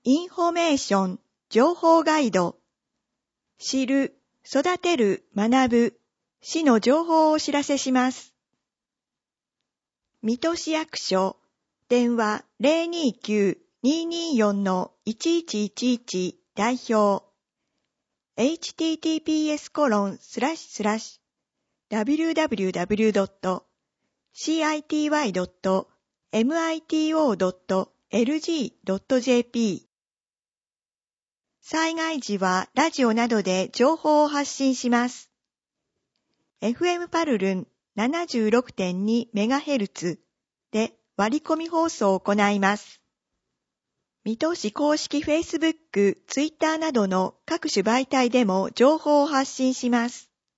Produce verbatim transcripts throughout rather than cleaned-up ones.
インフォメーション、情報ガイド。知る、育てる、学ぶ、市の情報をお知らせします。水戸市役所、電話 ゼロにきゅう にーにーよん いちいちいちいち 代表。エイチティーティーピーエスコロンスラッシュスラッシュダブリューダブリューダブリュードットシーアイティーワイドットエムアイティーオードットエルジードットジェーピー。災害時はラジオなどで情報を発信します。エフエム パルルン ななじゅうろくてんにメガヘルツ で割り込み放送を行います。水戸市公式 Facebook、Twitter などの各種媒体でも情報を発信します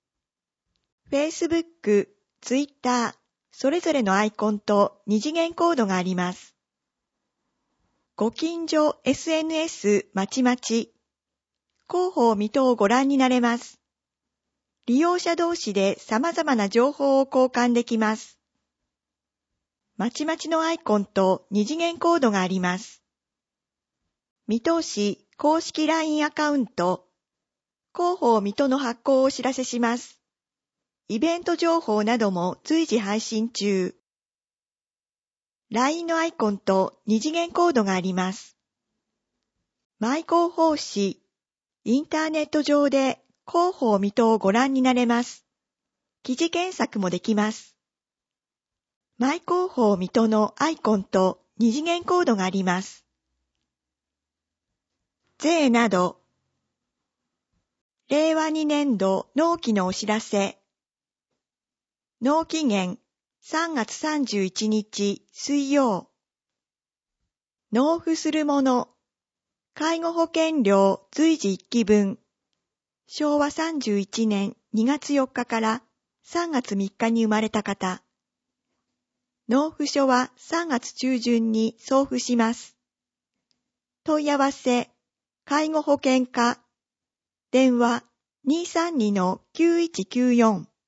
。Facebook、Twitter、それぞれのアイコンと二次元コードがあります。ご近所 エスエヌエス まちまち、広報水戸をご覧になれます。利用者同士で様々な情報を交換できます。まちまちのアイコンと二次元コードがあります。水戸市公式 ライン アカウント、広報水戸の発行をお知らせします。イベント情報なども随時配信中。ライン のアイコンと二次元コードがあります。マイ広報誌、インターネット上で広報水戸をご覧になれます。記事検索もできます。マイ広報水戸のアイコンと二次元コードがあります。税など、れいわにねんど納期のお知らせ。納期限さんがつさんじゅういちにち水曜。納付するもの、介護保険料随時いっきぶん。しょうわさんじゅういちねんにがつよっかからさんがつみっかに生まれた方。納付書はさんがつちゅうじゅんに送付します。問い合わせ、介護保険課。電話 にーさんにのきゅういちきゅうよん。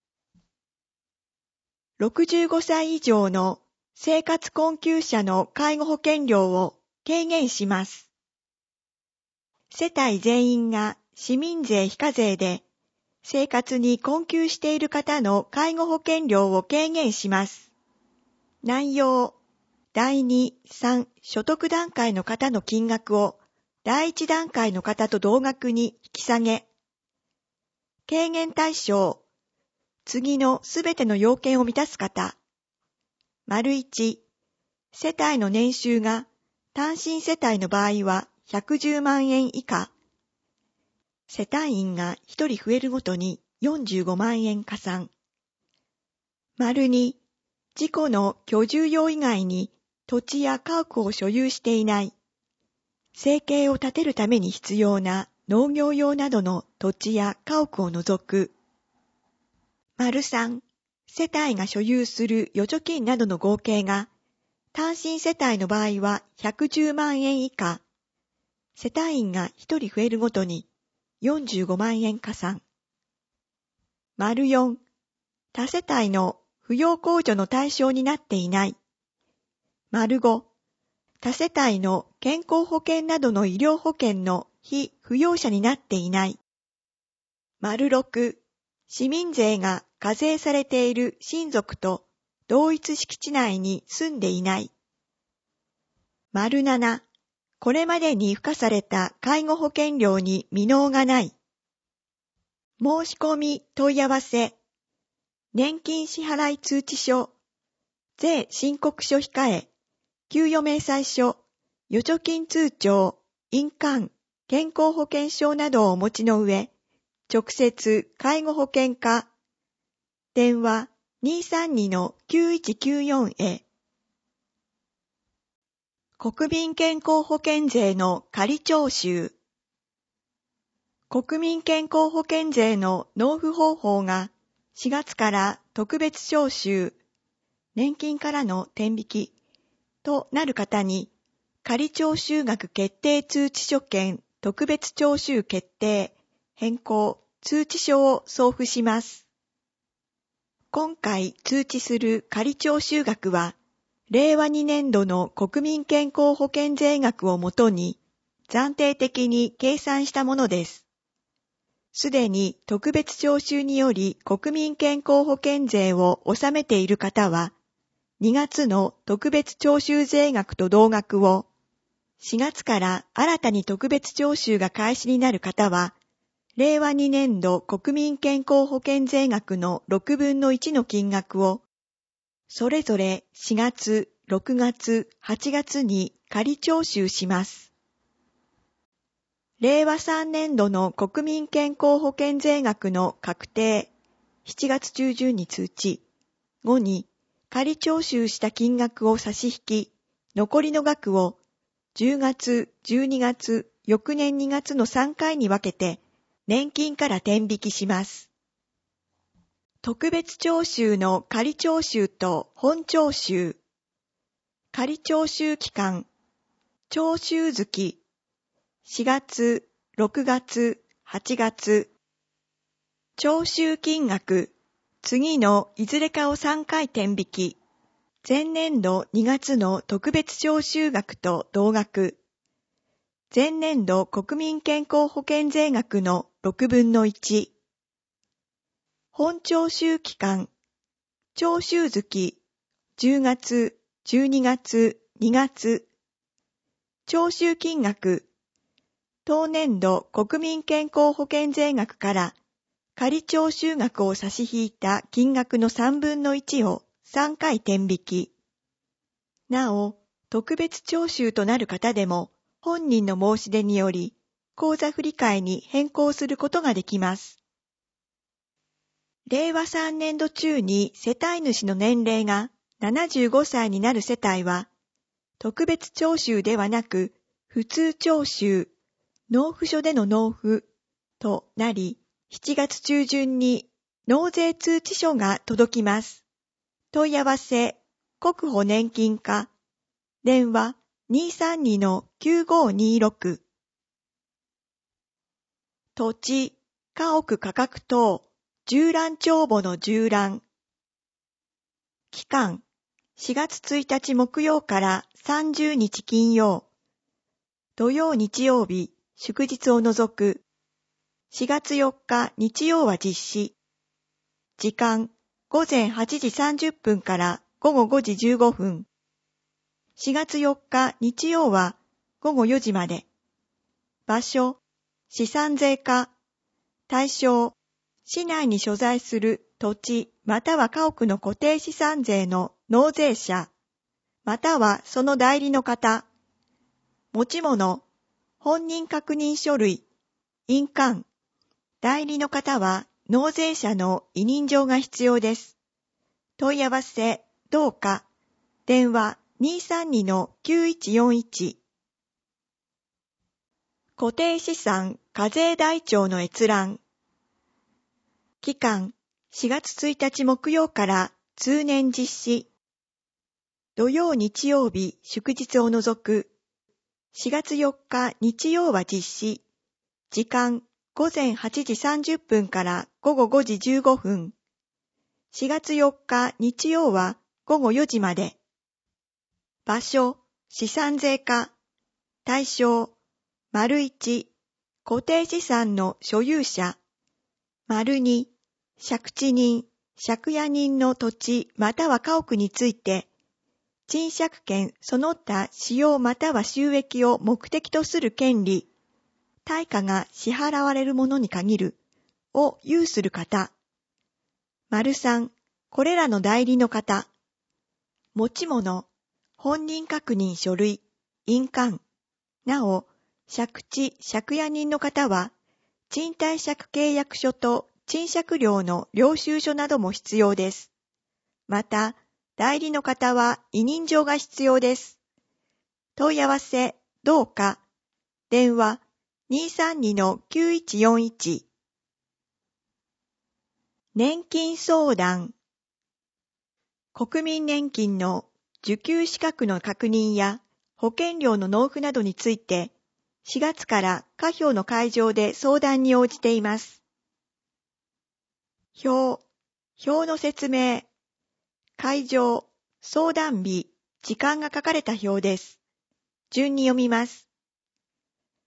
ろくじゅうごさい以上の生活困窮者の介護保険料を軽減します。世帯全員が市民税非課税で生活に困窮している方の介護保険料を軽減します。内容、だいに、さん所得段階の方の金額をだいいち段階の方と同額に引き下げ。軽減対象、次のすべての要件を満たす方。丸いち、世帯の年収が単身世帯の場合はひゃくじゅうまんえん以下。世帯員がひとり増えるごとによんじゅうごまんえん加算。丸に、自己の居住用以外に土地や家屋を所有していない。生計を立てるために必要な農業用などの土地や家屋を除く。丸さん、世帯が所有する預貯金などの合計が単身世帯の場合はひゃくじゅうまんえん以下。世帯員がひとり増えるごとによんじゅうごまんえん加算。丸よん、他世帯の扶養控除の対象になっていない。丸ご、他世帯の健康保険などの医療保険の非扶養者になっていない。丸ろく、市民税が課税されている親族と同一敷地内に住んでいない。丸なな、これまでに付加された介護保険料に未納がない。申し込み問い合わせ。年金支払い通知書、税申告書控え、給与明細書、預貯金通帳、印鑑、健康保険証などをお持ちの上、直接介護保険課、電話 にーさんにのきゅういちきゅうよん へ。国民健康保険税の仮徴収。国民健康保険税の納付方法がしがつから特別徴収、年金からの転引きとなる方に、仮徴収額決定通知書兼特別徴収決定、変更、通知書を送付します。今回通知する仮徴収額は、れいわにねんどの国民健康保険税額をもとに、 暫定的に計算したものです。すでに特別徴収により国民健康保険税を納めている方は、にがつの特別徴収税額と同額を、しがつから新たに特別徴収が開始になる方は、れいわにねんど国民健康保険税額のろくぶんのいちの金額を、それぞれしがつ、ろくがつ、はちがつに仮徴収します。れいわさんねんどの国民健康保険税額の確定、しちがつちゅうじゅんに通知後に仮徴収した金額を差し引き、残りの額をじゅうがつ、じゅうにがつ、翌年にがつのさんかいに分けて年金から転引きします。特別徴収の仮徴収と本徴収。仮徴収期間、徴収月、しがつ、ろくがつ、はちがつ。徴収金額、次のいずれかをさんかい転引き。前年度にがつの特別徴収額と同額。前年度国民健康保険税額のろくぶんのいち。本徴収期間、徴収月、じゅうがつ、じゅうにがつ、にがつ。徴収金額、当年度国民健康保険税額から仮徴収額を差し引いた金額のさんぶんのいちをさんかい転引き。なお、特別徴収となる方でも本人の申し出により口座振替に変更することができます。れいわさんねんど中に世帯主の年齢がななじゅうごさいになる世帯は、特別徴収ではなく普通徴収、納付書での納付となり、しちがつちゅうじゅんに納税通知書が届きます。問い合わせ、国保年金課、電話 にーさんにのきゅうごーにーろく。土地、家屋価格等、縦覧帳簿の縦覧。期間、しがつついたち木曜からさんじゅうにち金曜。土曜日曜日、祝日を除く。しがつよっか日曜は実施。時間、ごぜんはちじさんじゅっぷんからごごごじじゅうごふん。しがつよっか日曜はごごよじまで。場所、資産税課。対象、市内に所在する土地または家屋の固定資産税の納税者、またはその代理の方。持ち物、本人確認書類、印鑑。代理の方は納税者の委任状が必要です。問い合わせ、どうか。電話 にーさんにのきゅういちよんいち。固定資産課税台帳の閲覧。期間、しがつついたち木曜から通年実施。土曜日曜日祝日を除く。しがつよっか日曜は実施。時間、ごぜんはちじさんじゅっぷんからごごごじじゅうごふん。しがつよっか日曜はごごよじまで。場所、資産税課。対象、丸いち、固定資産の所有者。丸に、借地人、借家人の土地または家屋について、賃借権その他使用または収益を目的とする権利、対価が支払われるものに限る、を有する方。丸さん、これらの代理の方。持ち物、本人確認書類、印鑑。なお、借地、借家人の方は、賃貸借契約書と賃借料の領収書なども必要です。また、代理の方は委任状が必要です。問い合わせ、どうか。電話 にーさんにのきゅういちよんいち。年金相談。国民年金の受給資格の確認や保険料の納付などについて、しがつから家標の会場で相談に応じています。表、表の説明、会場、相談日、時間が書かれた表です。順に読みます。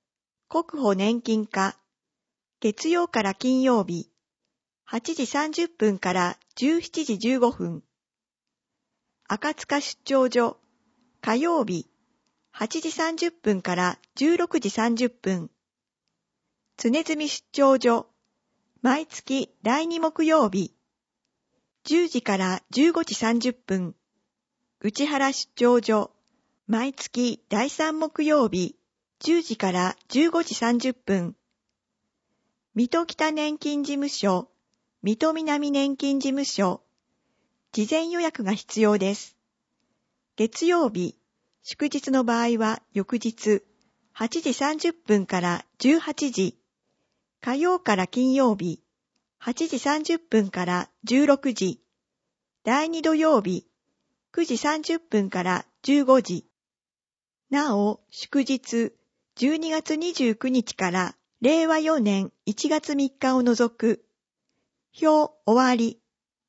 国保年金課、月曜から金曜日、はちじさんじゅっぷんからじゅうしちじじゅうごふん。赤塚出張所、火曜日、はちじさんじゅっぷんからじゅうろくじさんじゅっぷん。常住出張所、毎月だいに木曜日、じゅうじからじゅうごじさんじゅっぷん。内原出張所、毎月だいさん木曜日、じゅうじからじゅうごじさんじゅっぷん。水戸北年金事務所、水戸南年金事務所、事前予約が必要です。月曜日、祝日の場合は翌日、はちじさんじゅっぷんからじゅうはちじ、火曜から金曜日、はちじさんじゅっぷんからじゅうろくじ、だいに土曜日、くじさんじゅっぷんからじゅうごじ。なお、祝日、じゅうにがつにじゅうくにちかられいわよねんいちがつみっかを除く。表終わり。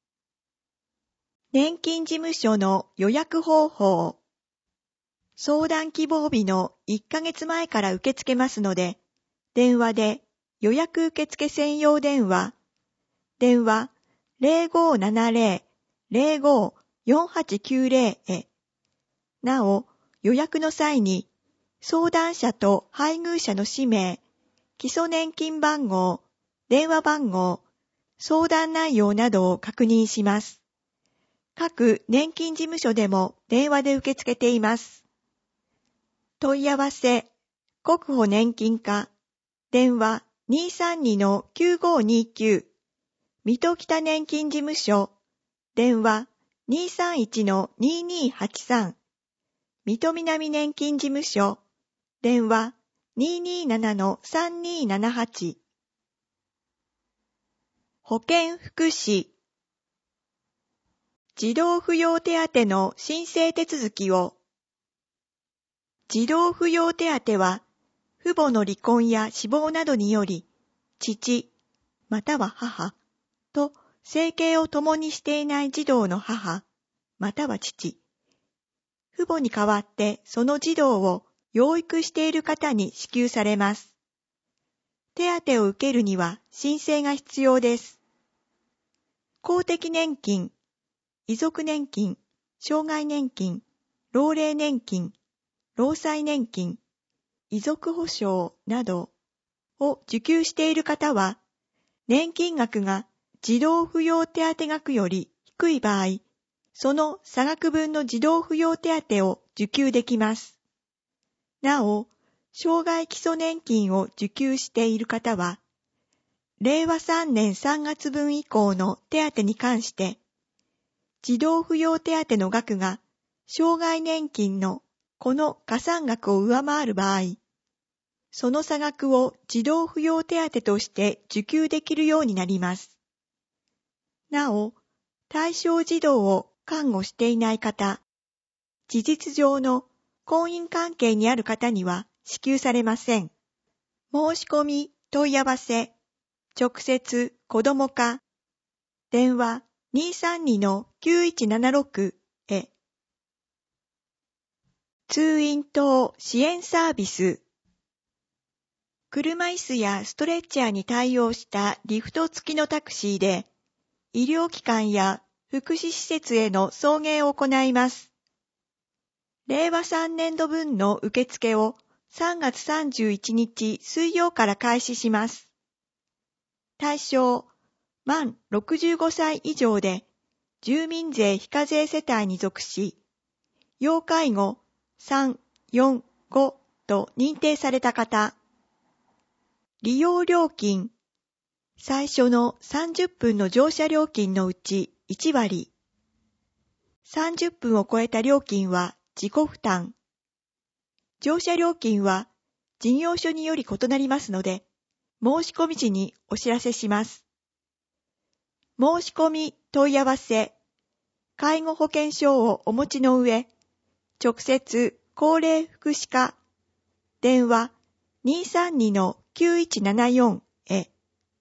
年金事務所の予約方法。相談希望日のいっかげつまえから受け付けますので、電話で予約受付専用電話、電話 ゼロごーななゼロ ゼロごー よんはちきゅうゼロ へ。なお、予約の際に、相談者と配偶者の氏名、基礎年金番号、電話番号、相談内容などを確認します。各年金事務所でも電話で受け付けています。問い合わせ、国保年金課、電話 にさんにのきゅうごにきゅう、水戸北年金事務所、電話 にさんいちのににはちさん、水戸南年金事務所、電話 ににーななのさんにーななはち。保健福祉。児童扶養手当の申請手続きを。児童扶養手当は、父母の離婚や死亡などにより、父、または母と生計を共にしていない児童の母、または父、父母に代わってその児童を養育している方に支給されます。手当を受けるには申請が必要です。公的年金、遺族年金、障害年金、老齢年金、労災年金、遺族保障などを受給している方は、年金額が児童扶養手当額より低い場合、その差額分の児童扶養手当を受給できます。なお、障害基礎年金を受給している方は、れいわさんねんさんがつぶん以降の手当に関して、児童扶養手当の額が障害年金のこの加算額を上回る場合、その差額を児童扶養手当として受給できるようになります。なお、対象児童を看護していない方、事実上の婚姻関係にある方には支給されません。申し込み、問い合わせ、直接子ども課、電話 にさんにのきゅういちななろく へ。通院等支援サービス。車椅子やストレッチャーに対応したリフト付きのタクシーで、医療機関や福祉施設への送迎を行います。れいわさんねんどぶんの受付をさんがつさんじゅういちにち水曜から開始します。対象、満ろくじゅうごさい以上で、住民税非課税世帯に属し、要介護さん、よん、ごと認定された方。利用料金、最初のさんじゅっぷんの乗車料金のうちいちわり。さんじゅっぷんを超えた料金は自己負担。乗車料金は事業所により異なりますので、申し込み時にお知らせします。申し込み問い合わせ、介護保険証をお持ちの上、直接高齢福祉課、電話 にさんにのきゅういちななよん へ。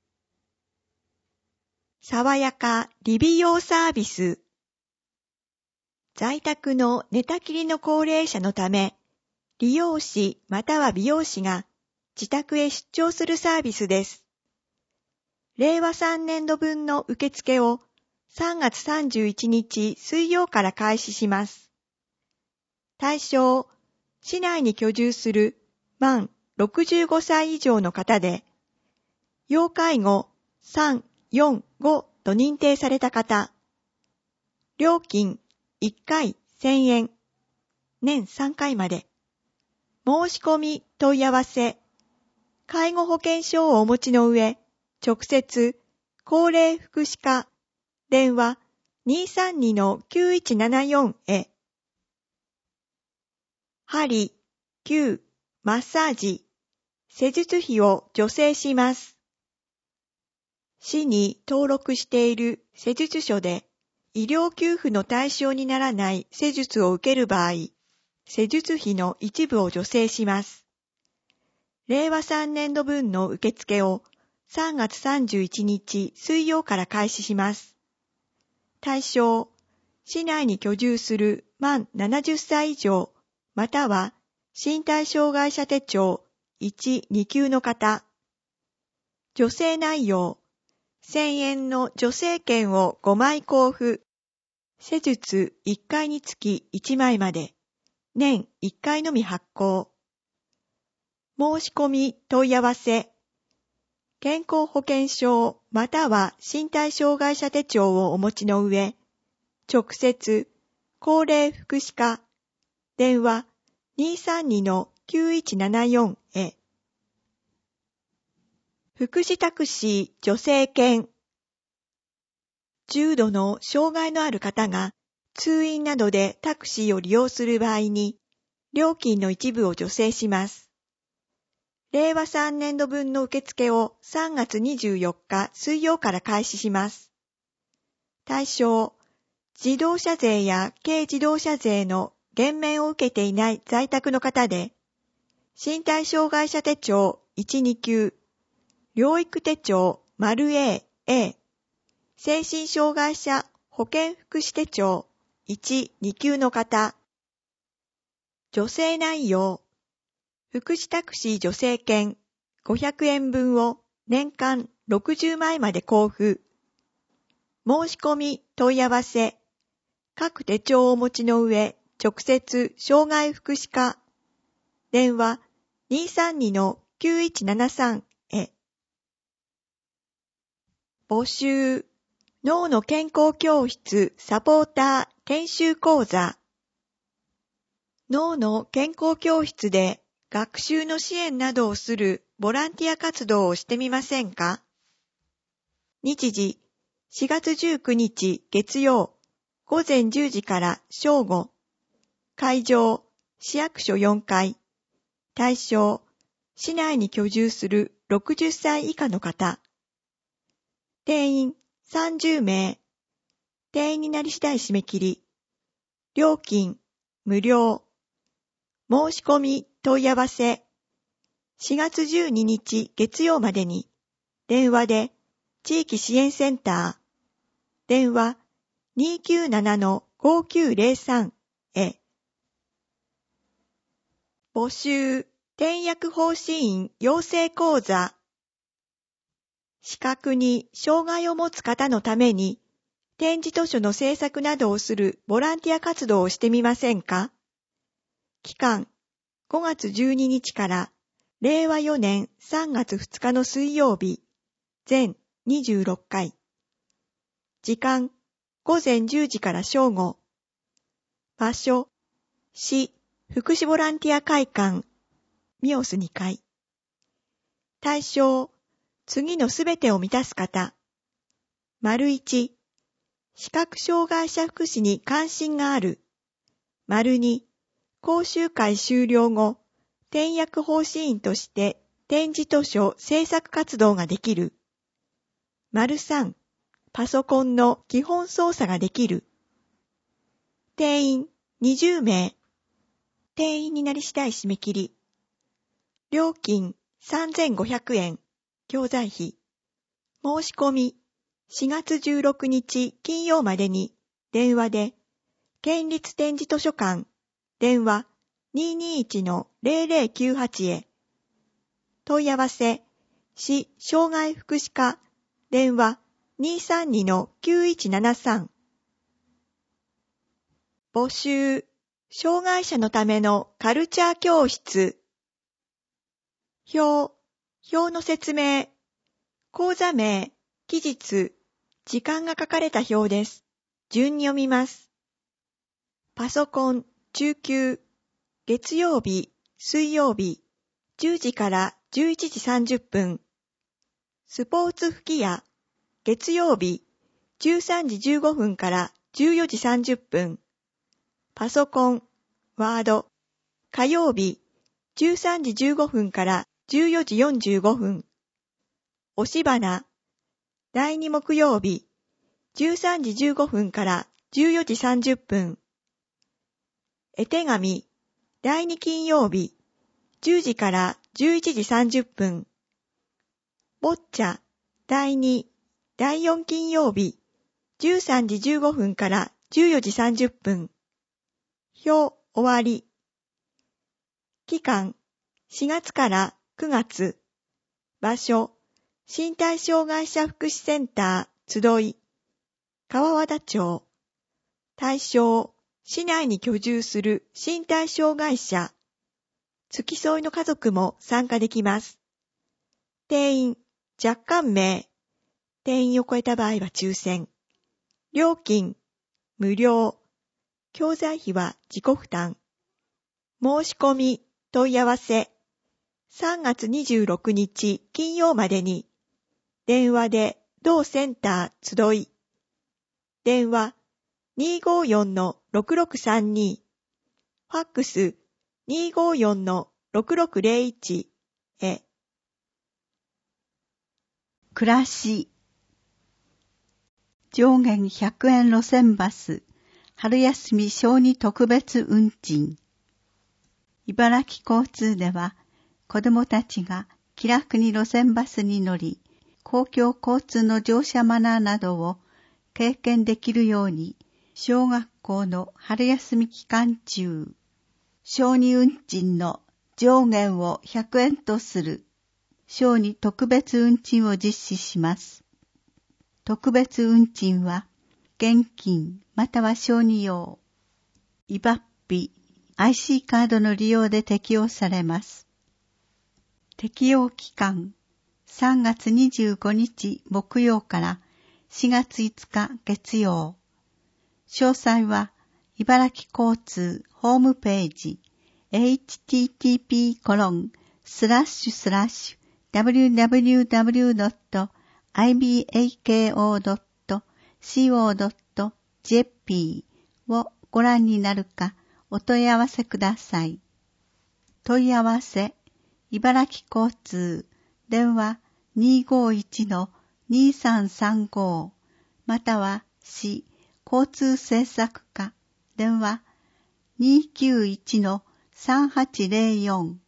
さわやか理美容サービス。在宅の寝たきりの高齢者のため、理容師または美容師が自宅へ出張するサービスです。れいわさんねんどぶんの受付をさんがつさんじゅういちにち水曜から開始します。対象、市内に居住する満ろくじゅうごさい以上の方で、要介護さん、よん、ごと認定された方、料金いっかいせんえん、年さんかいまで。申し込み問い合わせ、介護保険証をお持ちの上、直接、高齢福祉課、電話 にさんにのきゅういちななよん へ。針、灸、マッサージ、施術費を助成します。市に登録している施術所で医療給付の対象にならない施術を受ける場合、施術費の一部を助成します。れいわさんねんどぶんの受付をさんがつさんじゅういちにち水曜から開始します。対象、市内に居住する満ななじゅっさい以上、または身体障害者手帳いち、にきゅうの方。助成内容、せんえんの助成券をごまい交付。施術いっかいにつきいちまいまで。年いっかいのみ発行。申し込み問い合わせ。健康保険証または身体障害者手帳をお持ちの上、直接、高齢福祉課、電話 にさんにのきゅういちななよん へ。福祉タクシー助成券。重度の障害のある方が通院などでタクシーを利用する場合に、料金の一部を助成します。れいわさんねんどぶんの受付をさんがつにじゅうよっか水曜から開始します。対象、自動車税や軽自動車税の減免を受けていない在宅の方で、身体障害者手帳いち、にきゅう、療育手帳 ○A、A、精神障害者保健福祉手帳いち、にきゅうの方。助成内容、福祉タクシー助成券ごひゃくえんぶんを年間ろくじゅうまいまで交付。申し込み問い合わせ。各手帳をお持ちの上、直接障害福祉課。電話 にさんにのきゅういちななさん へ。募集。脳の健康教室サポーター研修講座。脳の健康教室で学習の支援などをするボランティア活動をしてみませんか？日時、しがつじゅうくにち月曜、ごぜんじゅうじから正午。会場、市役所よんかい。対象、市内に居住するろくじゅっさい以下の方。定員さんじゅうめい。定員になり次第締め切り。料金、無料。申し込み問い合わせ。しがつじゅうににち月曜までに、電話で地域支援センター、電話 にきゅうななのごきゅうぜろさん へ。募集、点薬方針員養成講座。視覚に障害を持つ方のために、点字図書の制作などをするボランティア活動をしてみませんか？期間、ごがつじゅうににちかられいわよねんさんがつふつかの水曜日、全にじゅうろっかい。時間、ごぜんじゅうじから正午。場所、市福祉ボランティア会館、ミオスにかい。対象、次のすべてを満たす方。丸いち、視覚障害者福祉に関心がある。丸に、講習会終了後、点薬方針員として点字図書制作活動ができる。丸さん、パソコンの基本操作ができる。定員にじゅうめい。定員になり次第締め切り。料金さんぜんごひゃくえん。教材費。申し込みしがつじゅうろくにち金曜までに電話で県立点字図書館電話 にーにーいちのぜろぜろきゅうはち へ。 問い合わせ、市障害福祉課、電話 にーさんにのきゅういちななさん。募集、障害者のためのカルチャー教室。表、表の説明、講座名、期日、時間が書かれた表です。順に読みます。パソコン、中級、月曜日、水曜日、じゅうじからじゅういちじさんじゅっぷん。スポーツ吹き矢、月曜日、じゅうさんじじゅうごふんからじゅうよじさんじゅっぷん。パソコン、ワード、火曜日、じゅうさんじじゅうごふんからじゅうよじよんじゅうごふん。押し花、だいに木曜日、じゅうさんじじゅうごふんからじゅうよじさんじゅっぷん。絵手紙、だいに金曜日、じゅうじからじゅういちじさんじゅっぷん。ボッチャ、だいに、だいよん金曜日、じゅうさんじじゅうごふんからじゅうよじさんじゅっぷん。表終わり。期間、しがつからくがつ。場所、身体障害者福祉センター集い。川和田町。対象、市内に居住する身体障害者。付き添いの家族も参加できます。定員、若干名。定員を超えた場合は抽選。料金、無料。教材費は自己負担。申し込み、問い合わせ。さんがつにじゅうろくにち金曜までに。電話で同センター集い。電話 にーごーよんのろくろくさんに。ファックス にーごーよんのろくろくゼロいち へ。 暮らし。上限ひゃくえん路線バス、春休み小児特別運賃。茨城交通では、子どもたちが気楽に路線バスに乗り、公共交通の乗車マナーなどを経験できるように、小学校の春休み期間中、小児運賃の上限をひゃくえんとする小児特別運賃を実施します。特別運賃は、現金または小児用、イバッピ、アイシー カードの利用で適用されます。適用期間、さんがつにじゅうごにち木曜からしがついつか月曜。詳細は、茨城交通ホームページ、エイチティーティーピーコロンスラッシュスラッシュダブリューダブリューダブリュードットアイビーエーケーオードットシーオードットジェーピー をご覧になるかお問い合わせください。問い合わせ、茨城交通、電話 にーごーいちのにーさんさんご または市交通政策課、電話 にーきゅういちのさんはちゼロよん。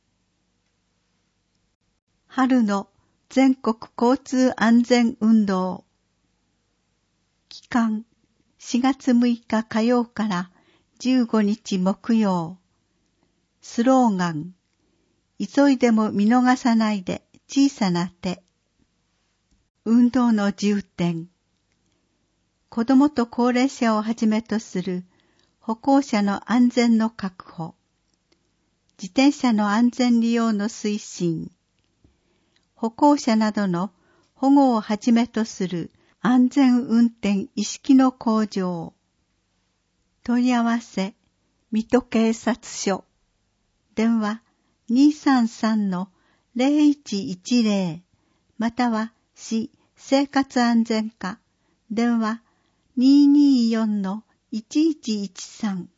春の全国交通安全運動。期間、しがつむいか火曜からじゅうごにち木曜。スローガン、急いでも見逃さないで小さな手。運動の重点。子どもと高齢者をはじめとする歩行者の安全の確保。自転車の安全利用の推進。歩行者などの保護をはじめとする安全運転意識の向上。問い合わせ、水戸警察署。電話 にーさんさんのゼロいちいちゼロ または市生活安全課。電話 にーにーよんのいちいちいちさん。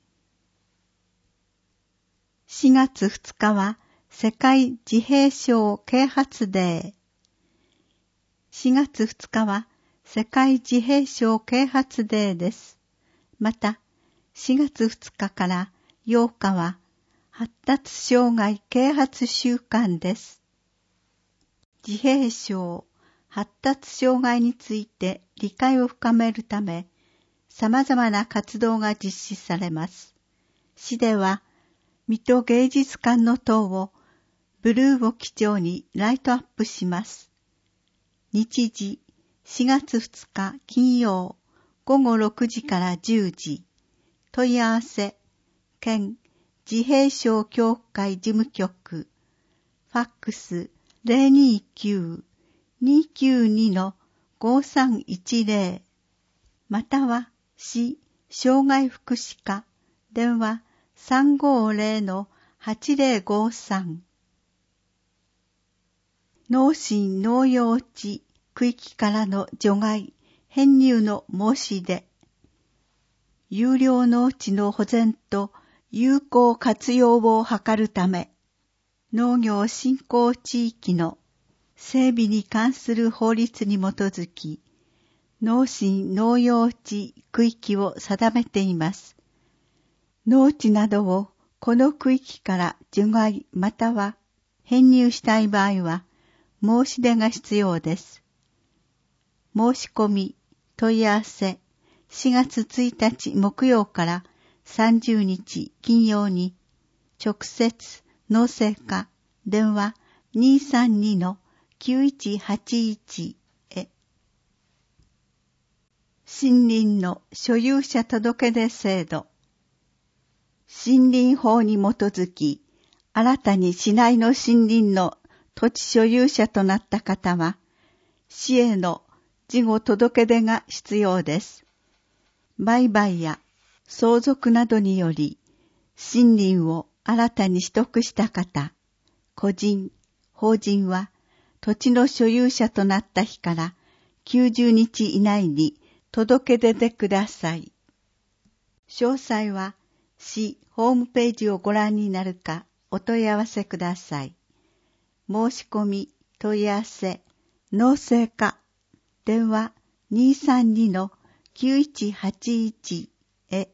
しがつふつかは世界自閉症啓発デー。しがつふつかは世界自閉症啓発デーです。また、しがつふつかからようかは発達障害啓発週間です。自閉症、発達障害について理解を深めるため、様々な活動が実施されます。市では、水戸芸術館の塔をブルーを基調にライトアップします。日時しがつふつか金曜ごごろくじからじゅうじ。問い合わせ県自閉症協会事務局ファックス ゼロにーきゅう にーきゅうに ごさんいちゼロ または市障害福祉課電話 さんごーぜろ はちゼロごさん。農心農用地区域からの除外編入の申し出。有料農地の保全と有効活用を図るため、農業振興地域の整備に関する法律に基づき、農心農用地区域を定めています。農地などをこの区域から除外または編入したい場合は、申し出が必要です。申し込み、問い合わせ、しがつついたち木曜からさんじゅうにち金曜に、直接農政課電話 にーさんに きゅういちはちいち へ。森林の所有者届出制度。森林法に基づき、新たに市内の森林の土地所有者となった方は、市への事後届出が必要です。売買や相続などにより、森林を新たに取得した方、個人、法人は、土地の所有者となった日からきゅうじゅうにち以内に届け出てください。詳細は、市ホームページをご覧になるかお問い合わせください。申し込み、問い合わせ、農政課、電話 にーさんに きゅういちはちいち へ。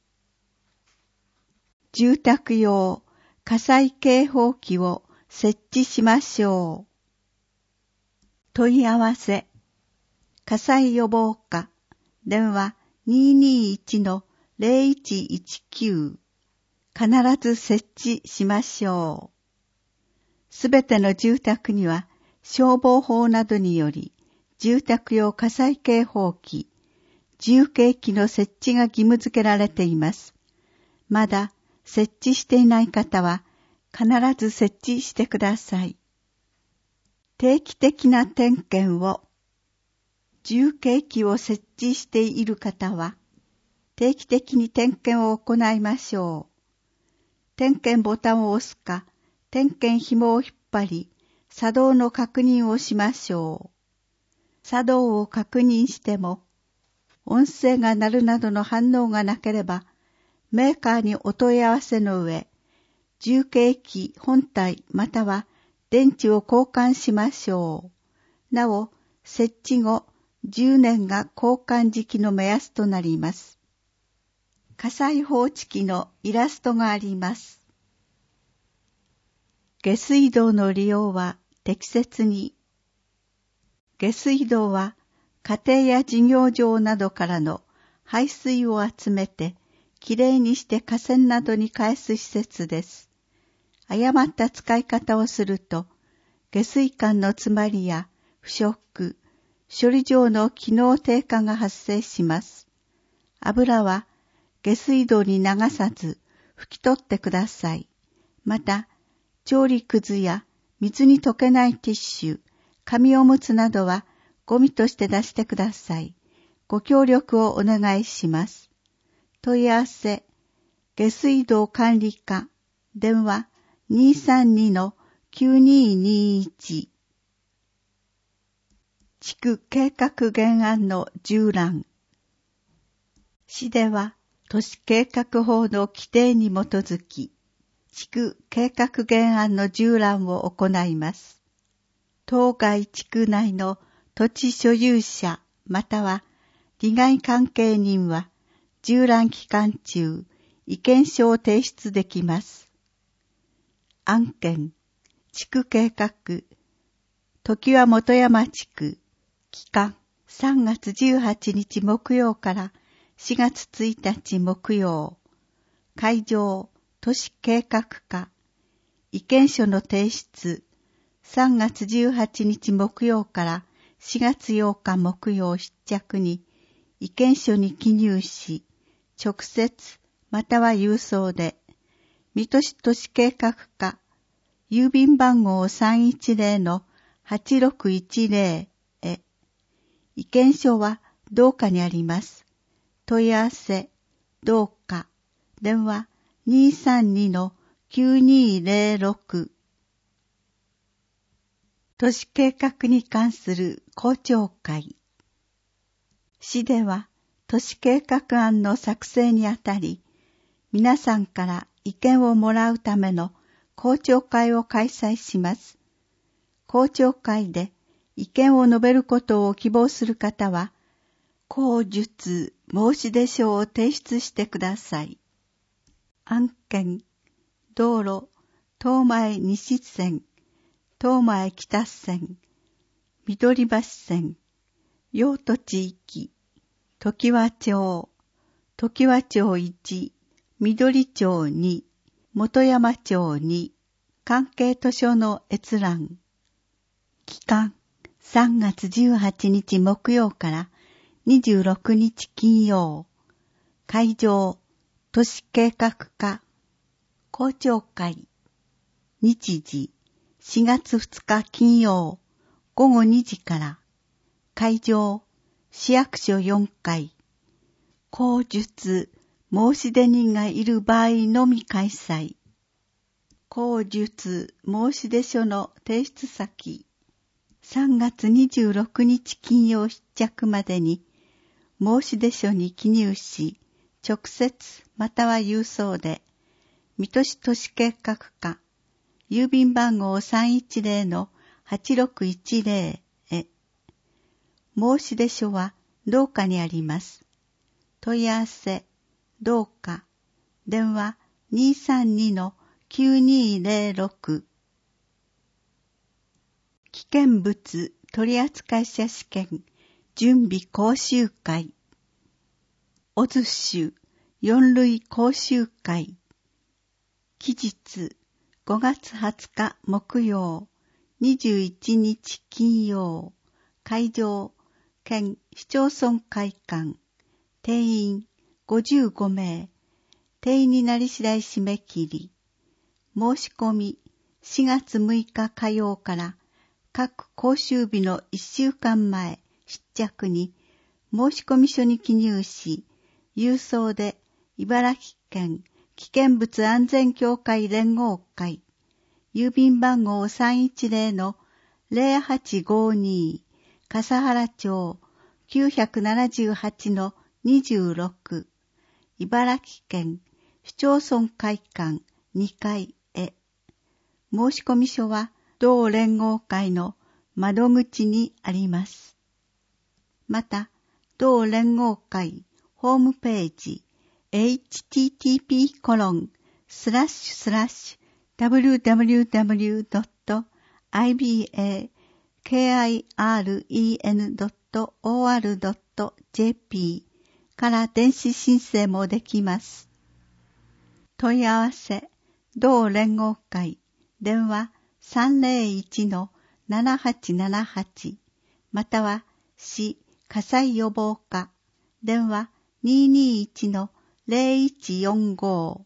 住宅用火災警報器を設置しましょう。問い合わせ、火災予防課、電話 にーにーいち ゼロいちいちきゅう。必ず設置しましょう。すべての住宅には消防法などにより住宅用火災警報器、重警器の設置が義務付けられています。まだ設置していない方は必ず設置してください。定期的な点検を、重警器を設置している方は定期的に点検を行いましょう。点検ボタンを押すか、点検紐を引っ張り、作動の確認をしましょう。作動を確認しても、音声が鳴るなどの反応がなければ、メーカーにお問い合わせの上、重警器本体または電池を交換しましょう。なお、設置後じゅうねんが交換時期の目安となります。火災報知器のイラストがあります。下水道の利用は適切に。下水道は家庭や事業場などからの排水を集めてきれいにして河川などに返す施設です。誤った使い方をすると下水管の詰まりや腐食、処理場の機能低下が発生します。油は下水道に流さず拭き取ってください。また、調理くずや水に溶けないティッシュ、紙おむつなどはゴミとして出してください。ご協力をお願いします。問い合わせ、下水道管理課、電話 にーさんに きゅうにーにーいち。地区計画原案の縦覧。市では、都市計画法の規定に基づき、地区計画原案の縦覧を行います。当該地区内の土地所有者または利害関係人は、縦覧期間中、意見書を提出できます。案件、地区計画、常盤元山地区、期間さんがつじゅうはちにち木曜からしがつついたち木曜、会場、都市計画課、 意見書の提出、さんがつじゅうはちにち木曜からしがつようか木曜必着に意見書に記入し、直接または郵送で、水戸市都市計画課、郵便番号さんいちゼロのはちろくいちゼロへ、意見書は同課にあります。問い合わせ、同課、電話にさんにのきゅうにゼロろく。都市計画に関する公聴会。市では都市計画案の作成にあたり、皆さんから意見をもらうための公聴会を開催します。公聴会で意見を述べることを希望する方は、口述申出書を提出してください。案件、道路、東前西線、東前北線、緑橋線、用途地域、常盤町、常盤町いち、緑町に、本山町に、関係図書の閲覧。期間、さんがつじゅうはちにち木曜からにじゅうろくにち金曜。会場、都市計画課。公聴会。日時、しがつふつか金曜、ごごにじから。会場、市役所よんかい。口述、申し出人がいる場合のみ開催。口述申出書の提出先。さんがつにじゅうろくにち金曜必着までに申出書に記入し、直接または郵送で、水戸市都市計画課、郵便番号さんいちゼロのはちろくいちゼロへ。申出書は同課にあります。問い合わせ、同課、電話にさんにのきゅうにゼロろく。危険物取扱者試験準備講習会。オズ州四類講習会。期日ごがつはつか木曜、にじゅういちにち金曜。会場県市町村会館。定員ごじゅうごめい。定員になり次第締め切り。申し込みしがつむいか火曜から各講習日のいっしゅうかんまえ必着に申込書に記入し、郵送で茨城県危険物安全協会連合会、郵便番号さんいちゼロのゼロはちごに、笠原町きゅうななはちのにじゅうろく、茨城県市町村会館にかいへ。申込書は同連合会の窓口にあります。また、同連合会ホームページ エイチティーティーピーコロンスラッシュスラッシュダブリューダブリューダブリュードットアイビーエーケーアイアールイーエヌドットオーアールドットジェーピー から電子申請もできます。問い合わせ、同連合会、電話さんゼロいちのななはちななはち、または市火災予防課、電話ににいちのゼロいちよんご。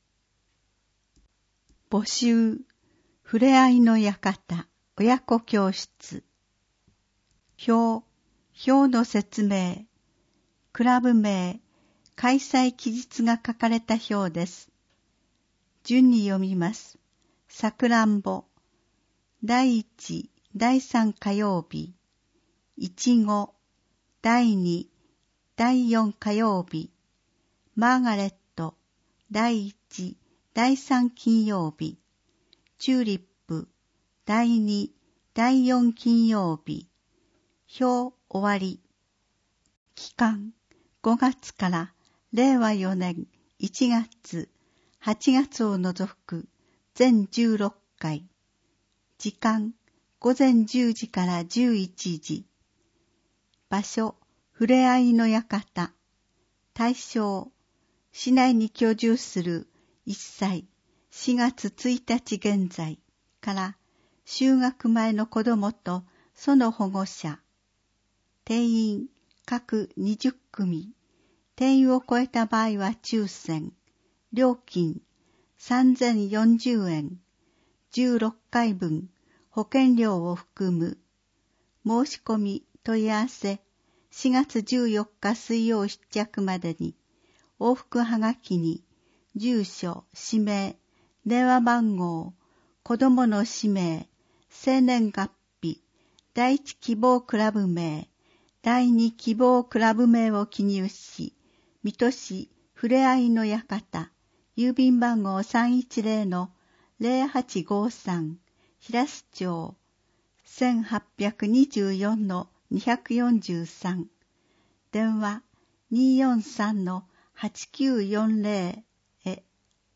募集、ふれあいの館、親子教室。表、表の説明、クラブ名、開催期日が書かれた表です。順に読みます。さくらんぼ、だいいち、だいさん火曜日、いちご、だいに、だいよん火曜日、マーガレット、だいいち、だいさん金曜日、チューリップ、だいに、だいよん金曜日、表終わり。期間、ごがつかられいわよねんいちがつ、はちがつを除く全じゅうろっかい。時間、ごぜんじゅうじからじゅういちじ。場所、ふれあいの館。対象、市内に居住するいっさい、 しがつついたち現在から就学前の子どもとその保護者、定員各にじゅっくみ、定員を超えた場合は抽選、料金さんぜんよんじゅうえん、じゅうろっかいぶん保険料を含む。申し込み問い合わせしがつじゅうよっか水曜出着までに、往復はがきに住所、氏名、電話番号、子どもの氏名、生年月日、第一希望クラブ名、第二希望クラブ名を記入し、水戸市ふれあいの館、郵便番号さんいちゼロのゼロはちごさん、平須町せんはっぴゃくにじゅうよんのにひゃくよんじゅうさん、電話にーよんさんのはちきゅうよんゼロへ。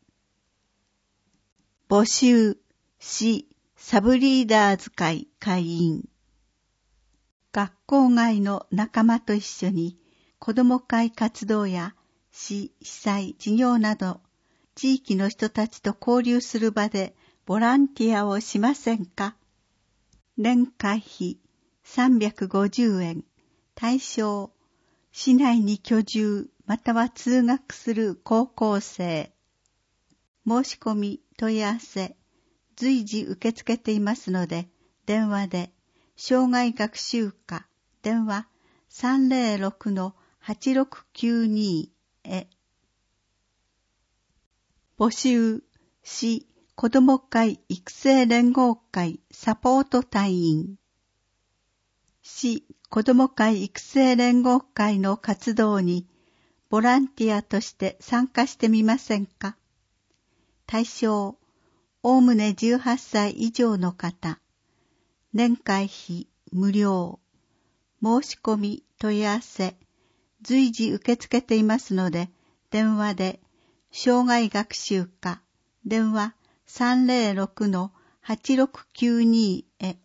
募集市サブリーダーズ会会員。学校外の仲間と一緒に子ども会活動や市被災事業など地域の人たちと交流する場でボランティアをしませんか？年会費さんびゃくごじゅうえん、対象市内に居住または通学する高校生。申し込み問い合わせ随時受け付けていますので、電話で生涯学習課電話さんゼロろくのはちろくきゅうにへ。募集市子ども会育成連合会サポート隊員。市子ども会育成連合会の活動にボランティアとして参加してみませんか？対象おおむねじゅうはっさい以上の方。年会費無料。申し込み問い合わせ随時受け付けていますので、電話で生涯学習課電話さんゼロろくのはちろくきゅうにへ。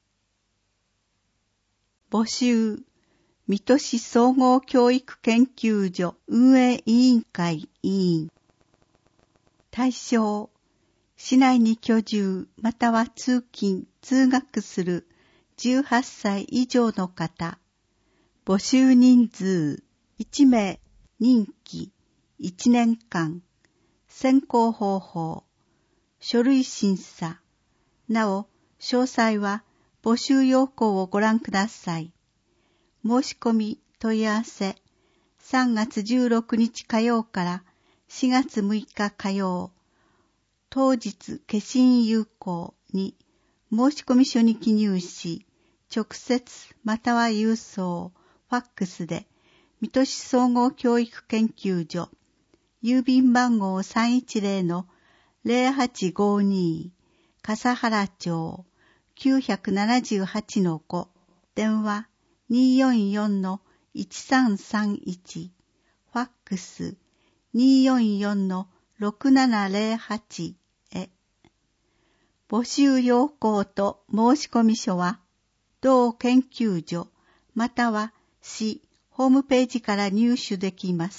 募集水戸市総合教育研究所運営委員会委員。対象市内に居住または通勤通学するじゅうはっさい以上の方。募集人数いちめい、任期いちねんかん、選考方法書類審査。なお詳細は募集要項をご覧ください。申し込み問い合わせさんがつじゅうろくにち火曜からしがつむいか火曜、当日消印有効に申し込み書に記入し、直接または郵送、ファックスで水戸市総合教育研究所郵便番号さんいちゼロのゼロはちごに笠原町きゅうななはちのご、電話にーよんよんのいちさんさんいち、ファックスにーよんよんのろくななゼロはちへ。募集要項と申し込み書は同研究所または市ホームページから入手できます。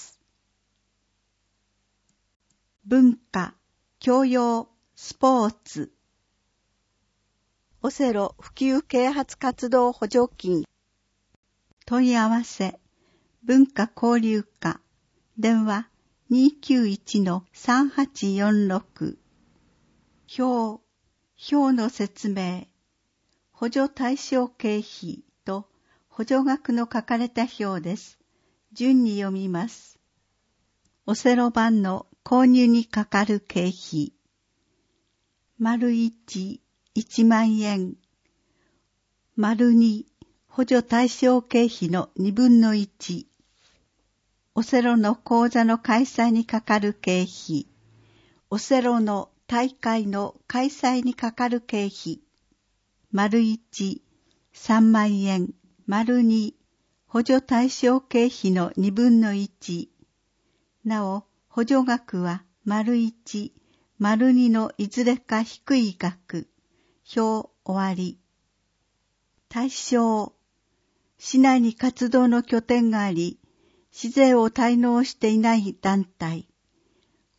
文化、教養、スポーツ。オセロ普及啓発活動補助金。問い合わせ、文化交流課、電話にーきゅういちのさんはちよんろく。表、表の説明、補助対象経費と補助額の書かれた表です。順に読みます。オセロ版の購入にかかる経費。丸いち、いちまんえん。丸に、補助対象経費のにぶんのいち。オセロの講座の開催にかかる経費。オセロの大会の開催にかかる経費。丸いち、さんまんえん。丸に、補助対象経費のにぶんのいち。なお、補助額は丸いち、丸にのいずれか低い額。表終わり。対象。市内に活動の拠点があり、市税を滞納していない団体。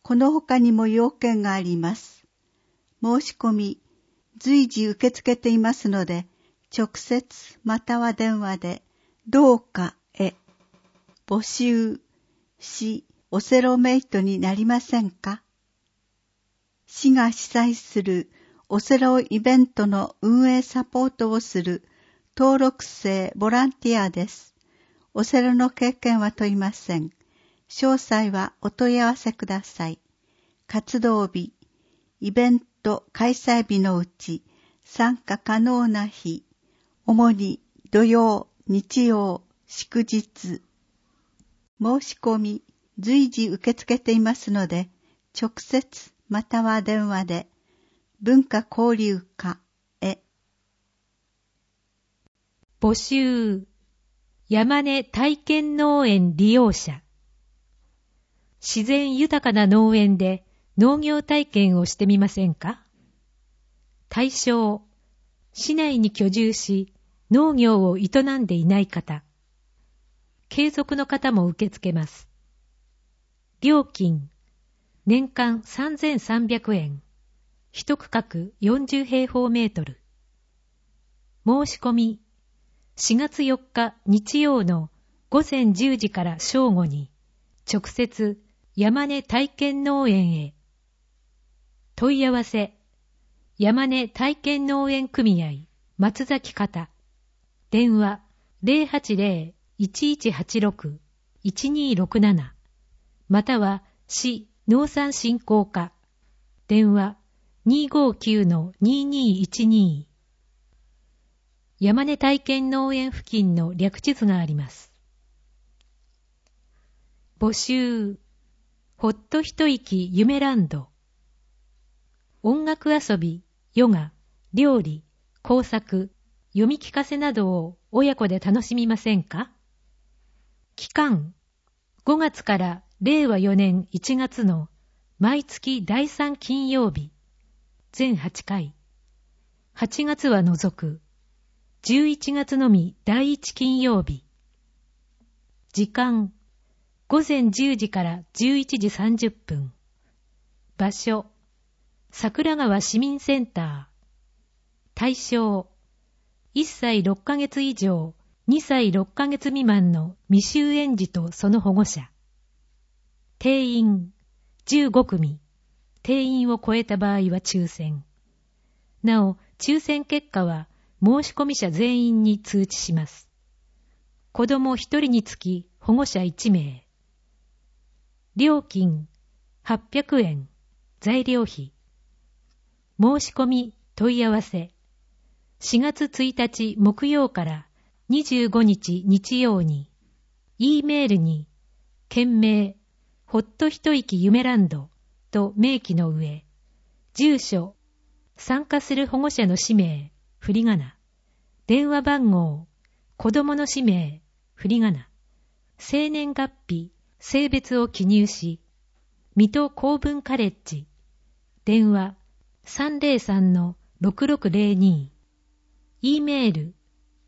この他にも要件があります。申し込み、随時受け付けていますので、直接または電話で、どうかへ、募集し、オセロメイトになりませんか？市が主催するオセロイベントの運営サポートをする登録制ボランティアです。オセロの経験は問いません。詳細はお問い合わせください。活動日、イベント開催日のうち参加可能な日、主に土曜、日曜、祝日。申し込み、随時受け付けていますので、直接または電話で、文化交流課へ。 募集、山根体験農園利用者。自然豊かな農園で農業体験をしてみませんか？対象、市内に居住し農業を営んでいない方。継続の方も受け付けます。料金、年間さんぜんさんびゃくえん。一区画よんじゅう平方メートル。申し込み、しがつよっか日曜のごぜんじゅうじから正午に、直接山根体験農園へ。問い合わせ、山根体験農園組合松崎方。電話 ゼロはちゼロ いちいちはちろく いちにろくなな または市農産振興課。電話 にーごーきゅう にーにーいちにー。山根体験農園付近の略地図があります。募集、ほっと一息夢ランド。音楽遊び、ヨガ、料理、工作、読み聞かせなどを親子で楽しみませんか？期間、ごがつかられいわよねんいちがつの毎月だいさん金曜日、全はちかい。はちがつは除く、じゅういちがつのみだいいち金曜日。時間、ごぜんじゅうじからじゅういちじさんじゅっぷん。場所、桜川市民センター。対象、いっさいろっかげつ以上、にさいろっかげつ未満の未就園児とその保護者。定員、じゅうごくみ。定員を超えた場合は抽選。なお、抽選結果は申し込み者全員に通知します。子供ひとりにつき保護者いちめい。料金、はっぴゃくえん。材料費。申し込み、問い合わせ。しがつついたち木曜からにじゅうごにち日曜に、E メールに、件名、ほっと一息夢ランドと明記の上、住所、参加する保護者の氏名、振り仮名、電話番号、子供の氏名、振り仮名、生年月日、性別を記入し、水戸公文カレッジ、電話 さんぜろさんのろくろくぜろに、E メール、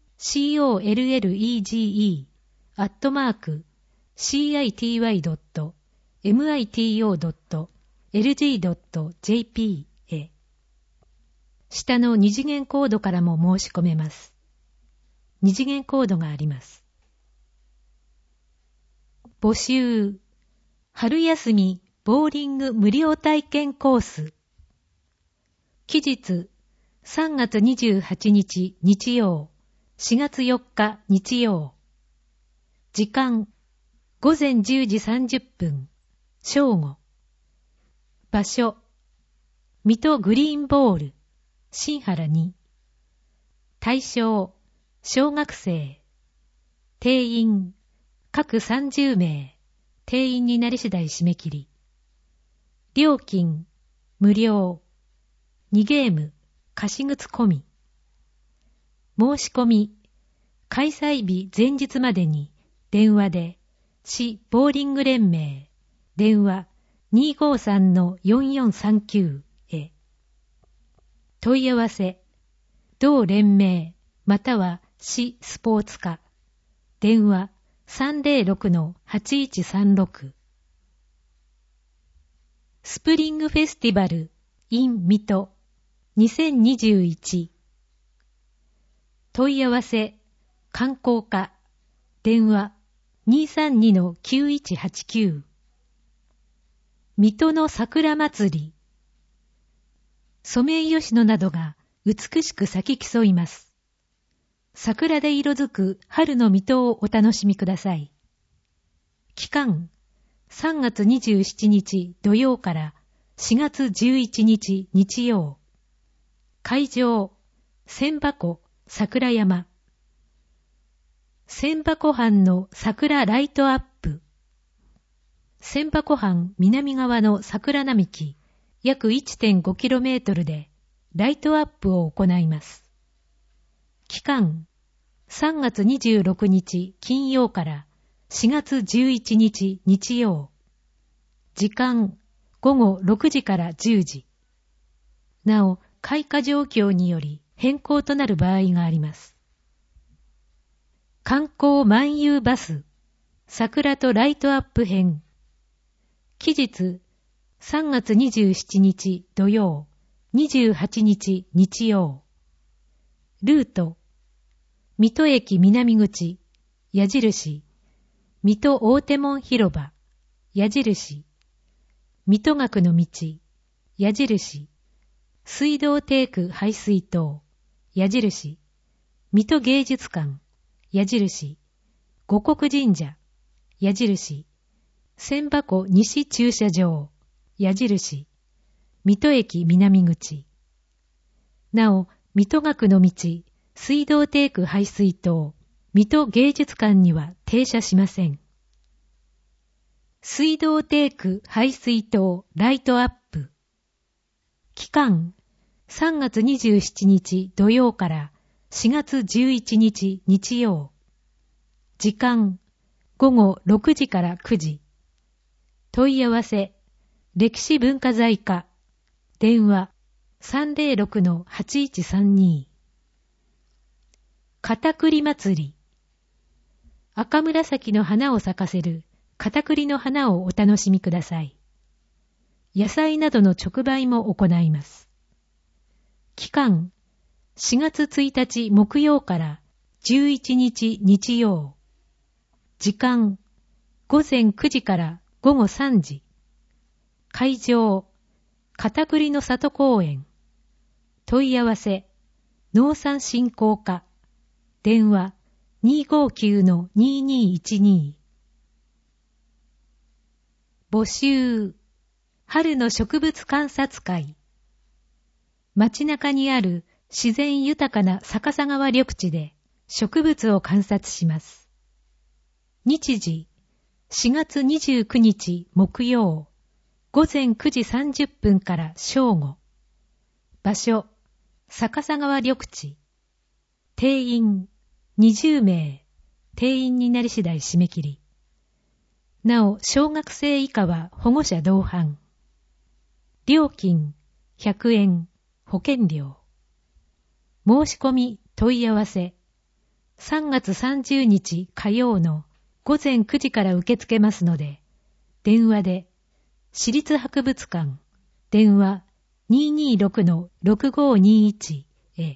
コールレジ アットマーク シーアイティーワイ ドット エムアイティーオー ドット エルジー ドット ジェーピー へ。下の二次元コードからも申し込めます。二次元コードがあります。募集、春休みボーリング無料体験コース。期日、さんがつにじゅうはちにち日曜、しがつよっか日曜。時間、ごぜんじゅうじさんじゅっぷん、正午。場所、水戸グリーンボール、新原に。対象、小学生。定員、各さんじゅうめい。定員になり次第締め切り。料金、無料。にゲーム、貸し靴込み。申し込み、開催日前日までに電話で市ボーリング連盟電話 にーごーさんのよんよんさんきゅう へ。問い合わせ、同連盟または市スポーツ課電話 さんぜろろくのはちいちさんろく。 スプリングフェスティバル in 水戸にせんにじゅういち。問い合わせ観光課電話 にーさんにのきゅういちはちきゅう。水戸の桜祭り。ソメイヨシノなどが美しく咲き競います。桜で色づく春の水戸をお楽しみください。期間さんがつにじゅうしちにち土曜からしがつじゅういちにち日曜。会場千波湖桜山。千波湖畔の桜ライトアップ。千波湖畔南側の桜並木約 いってんごキロメートル でライトアップを行います。期間さんがつにじゅうろくにち金曜からしがつじゅういちにち日曜。時間ごごろくじからじゅうじ。なお、開花状況により変更となる場合があります。観光漫遊バス桜とライトアップ編。期日さんがつにじゅうしちにち土曜、にじゅうはちにち日曜。ルート水戸駅南口矢印、水戸大手門広場矢印、水戸学の道矢印、水道テーク排水塔矢印、水戸芸術館矢印、五穀神社矢印、千波湖西駐車場矢印、水戸駅南口。なお、水戸学の道水道テーク排水塔水戸芸術館には停車しません。水道テーク排水塔ライトアップ。期間さんがつにじゅうしちにち土曜からしがつじゅういちにち日曜。時間ごごろくじからくじ。問い合わせ歴史文化財課電話 さんぜろろくのはちいちさんに。片栗祭り。赤紫の花を咲かせる片栗の花をお楽しみください。野菜などの直売も行います。期間しがつついたち木曜からじゅういちにち日曜。時間ごぜんくじからごごさんじ。会場片栗の里公園。問い合わせ農産振興課電話 にーごきゅうのにーにーいちに。募集春の植物観察会。街中にある自然豊かな逆さ川緑地で植物を観察します。日時しがつにじゅうくにち木曜ごぜんくじさんじゅっぷんから正午。場所逆さ川緑地。定員にじゅうめい。定員になり次第締め切り。なお、小学生以下は保護者同伴。料金ひゃくえん。保険料。申し込み問い合わせさんがつさんじゅうにち火曜のごぜんくじから受け付けますので、電話で市立博物館電話 にーにーろくのろくごにいち へ。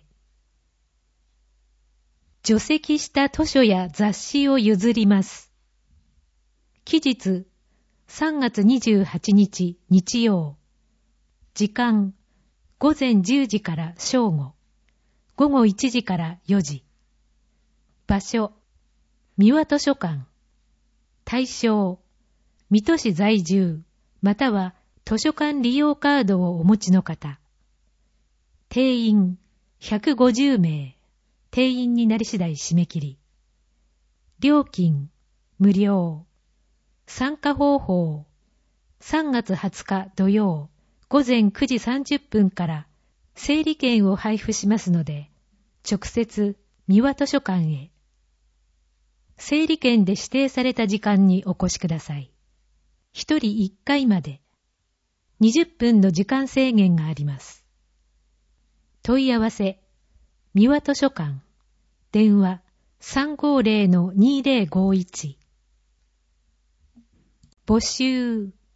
除籍した図書や雑誌を譲ります。期日さんがつにじゅうはちにち日曜。時間ごぜんじゅうじから正午。ごごいちじからよじ。場所三輪図書館。対象水戸市在住または図書館利用カードをお持ちの方。定員ひゃくごじゅうめい。定員になり次第締め切り。料金無料。参加方法さんがつはつか土曜ごぜんくじさんじゅっぷんから整理券を配布しますので、直接三輪図書館へ。整理券で指定された時間にお越しください。一人一回まで。にじゅっぷんの時間制限があります。問い合わせ三輪図書館電話 さんごぜろのにぜろごいち。募集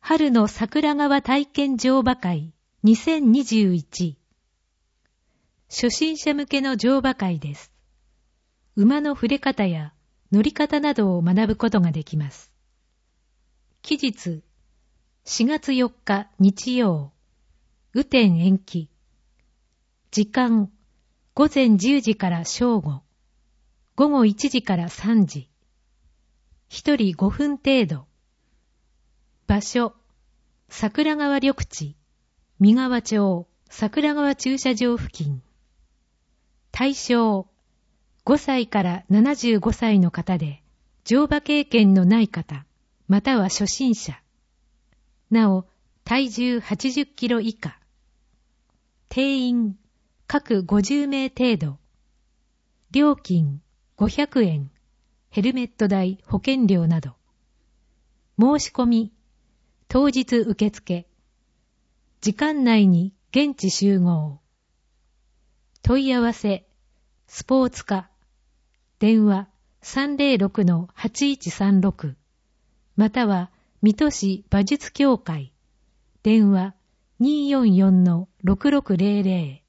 春の桜川体験乗馬会にせんにじゅういち。初心者向けの乗馬会です。馬の触れ方や乗り方などを学ぶことができます。期日、しがつよっか日曜、雨天延期。時間、ごぜんじゅうじから正午、ごごいちじからさんじ。ひとりごふん程度。場所、桜川緑地、三川町桜川駐車場付近。対象、ごさいからななじゅうごさいの方で、乗馬経験のない方、または初心者。なお、体重はちじゅっキロ以下。定員、各ごじゅうめい程度。料金、ごひゃくえん。ヘルメット代、保険料など。申し込み、当日受付。時間内に現地集合。問い合わせ、スポーツ課。電話 さんぜろろくのはちいちさんろく。または、水戸市馬術協会。電話 にーよんよんのろくろくぜろぜ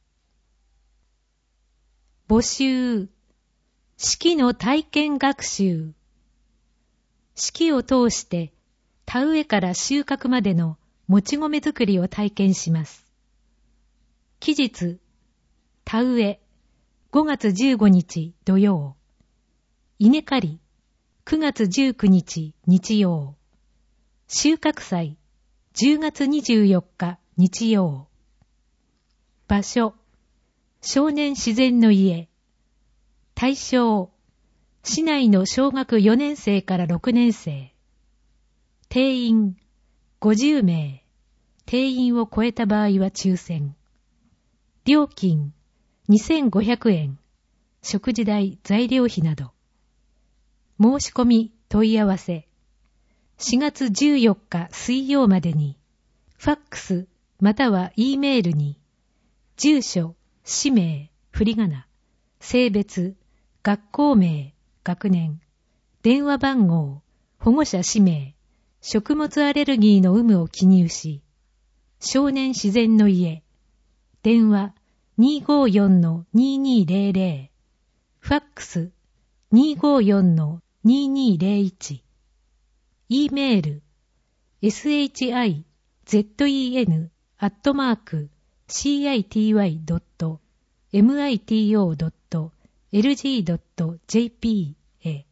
ろ。募集。式の体験学習。式を通して、田植えから収穫までのもち米作りを体験します。期日、田植え、ごがつじゅうごにち土曜。稲刈り、くがつじゅうくにち日曜。収穫祭、じゅうがつにじゅうよっか日曜。場所、少年自然の家。対象、市内の小学よねんせいからろくねんせい。定員、ごじゅうめい。定員を超えた場合は抽選。料金、にせんごひゃくえん。食事代、材料費など。申し込み、問い合わせ。しがつじゅうよっか水曜までに、ファックスまたは E メールに、住所、氏名、振り仮名、性別、学校名、学年、電話番号、保護者氏名、食物アレルギーの有無を記入し、少年自然の家、電話 にーごよんのにーにーぜろぜろ、ファックス にーごよんのにーにーぜろいち、E メール エスエイチアイゼットイーエヌ アットマーク シーアイティーワイ ドット エムアイティーオー ドット エルジー ドット ジェーピー へ。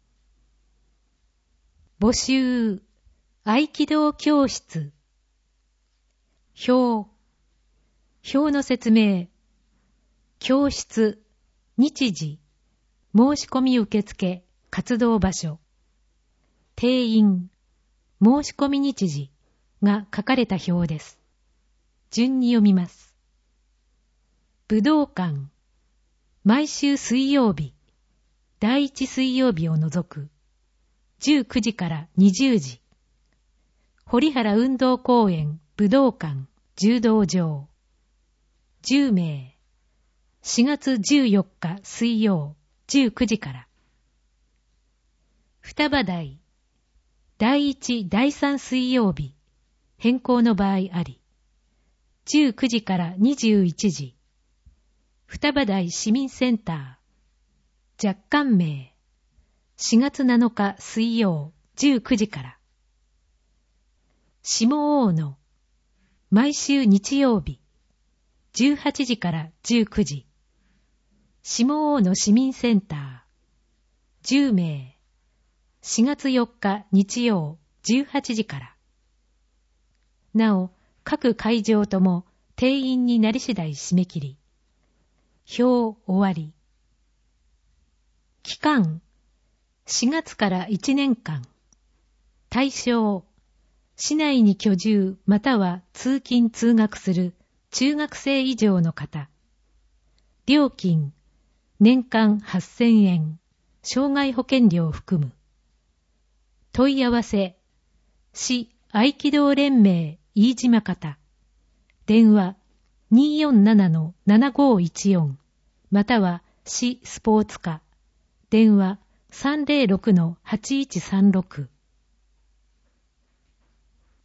募集、合気道教室。表、表の説明。教室、日時、申し込み受付、活動場所。定員、申し込み日時が書かれた表です。順に読みます。武道館、毎週水曜日、第一水曜日を除く、じゅうくじからにじゅうじ。堀原運動公園武道館柔道場。じゅうめい。しがつじゅうよっか水曜じゅうくじから。双葉台。第一第三水曜日。変更の場合あり。じゅうくじからにじゅういちじ。双葉台市民センター。若干名。しがつなのか水曜じゅうくじから。下大野。毎週日曜日。じゅうはちじからじゅうくじ。下大野市民センター。じゅうめい。しがつよっか日曜じゅうはちじから。なお、各会場とも定員になり次第締め切り。表終わり。期間、しがつからいちねんかん。対象、市内に居住または通勤通学する中学生以上の方。料金、年間はっせんえん、障害保険料を含む。問い合わせ、市合気道連盟飯島方。電話 にーよんななのななごいちよん または市スポーツ課。電話 さんぜろろくのはちいちさんろく。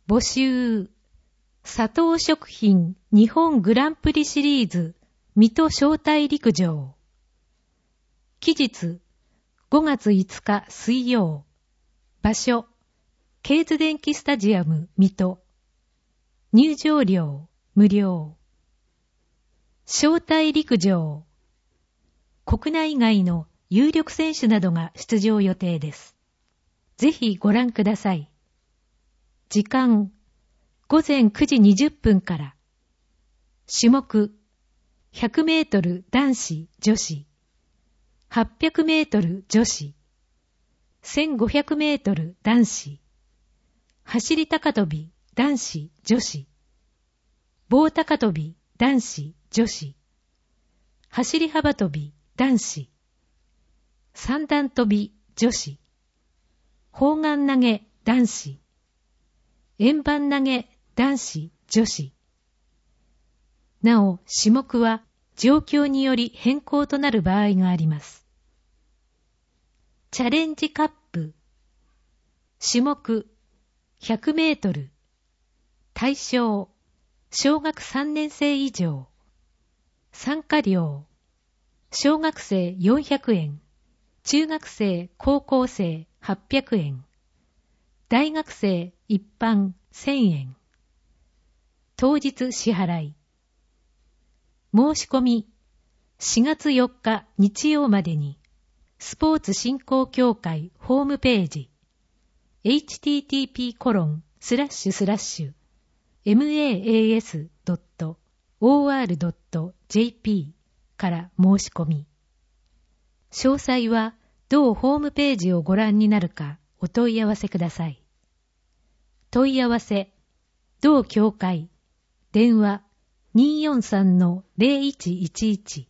募集、佐藤食品日本グランプリシリーズ水戸招待陸上。期日、ごがついつか水曜。場所、ケーズ電機スタジアム水戸。入場料無料。招待陸上。国内外の有力選手などが出場予定です。ぜひご覧ください。時間、ごぜんくじにじゅっぷんから。種目、ひゃくメートル男子女子、はっぴゃくメートル女子、せんごひゃくメートル男子、走り高跳び男子女子、棒高跳び男子女子、走り幅跳び男子、三段跳び女子、砲丸投げ男子、円盤投げ男子女子。なお、種目は状況により変更となる場合があります。チャレンジカップ。種目、ひゃくメートル。対象、小学さんねん生以上。参加料、小学生よんひゃくえん、中学生、高校生はっぴゃくえん、大学生一般せんえん。当日支払い。申し込み、しがつよっか日曜までに、スポーツ振興協会ホームページ、エイチティーティーピーコロンスラッシュスラッシュエムエーエーエスドットオーアールドットジェーピー から申し込み。詳細は同ホームページをご覧になるかお問い合わせください。問い合わせ、同協会、電話 にーよんさんのゼロいちいちいち。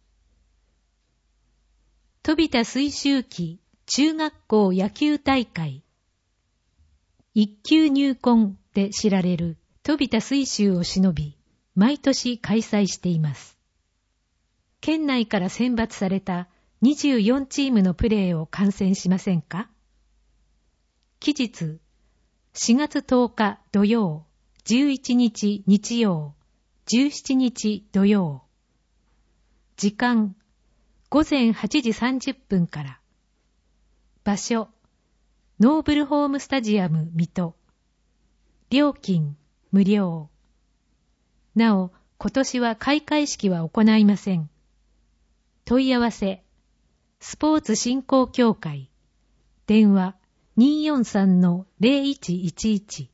飛田水周期中学校野球大会。一級入魂で知られる飛田水周を偲び、毎年開催しています。県内から選抜されたにじゅうよんチームのプレーを観戦しませんか？期日、しがつとおか土曜、じゅういちにち日曜、じゅうしちにち土曜。時間、ごぜんはちじさんじゅっぷんから。場所、ノーブルホームスタジアム水戸。料金、無料。なお、今年は開会式は行いません。問い合わせ、スポーツ振興協会。電話、にーよんさんのゼロいちいちいち。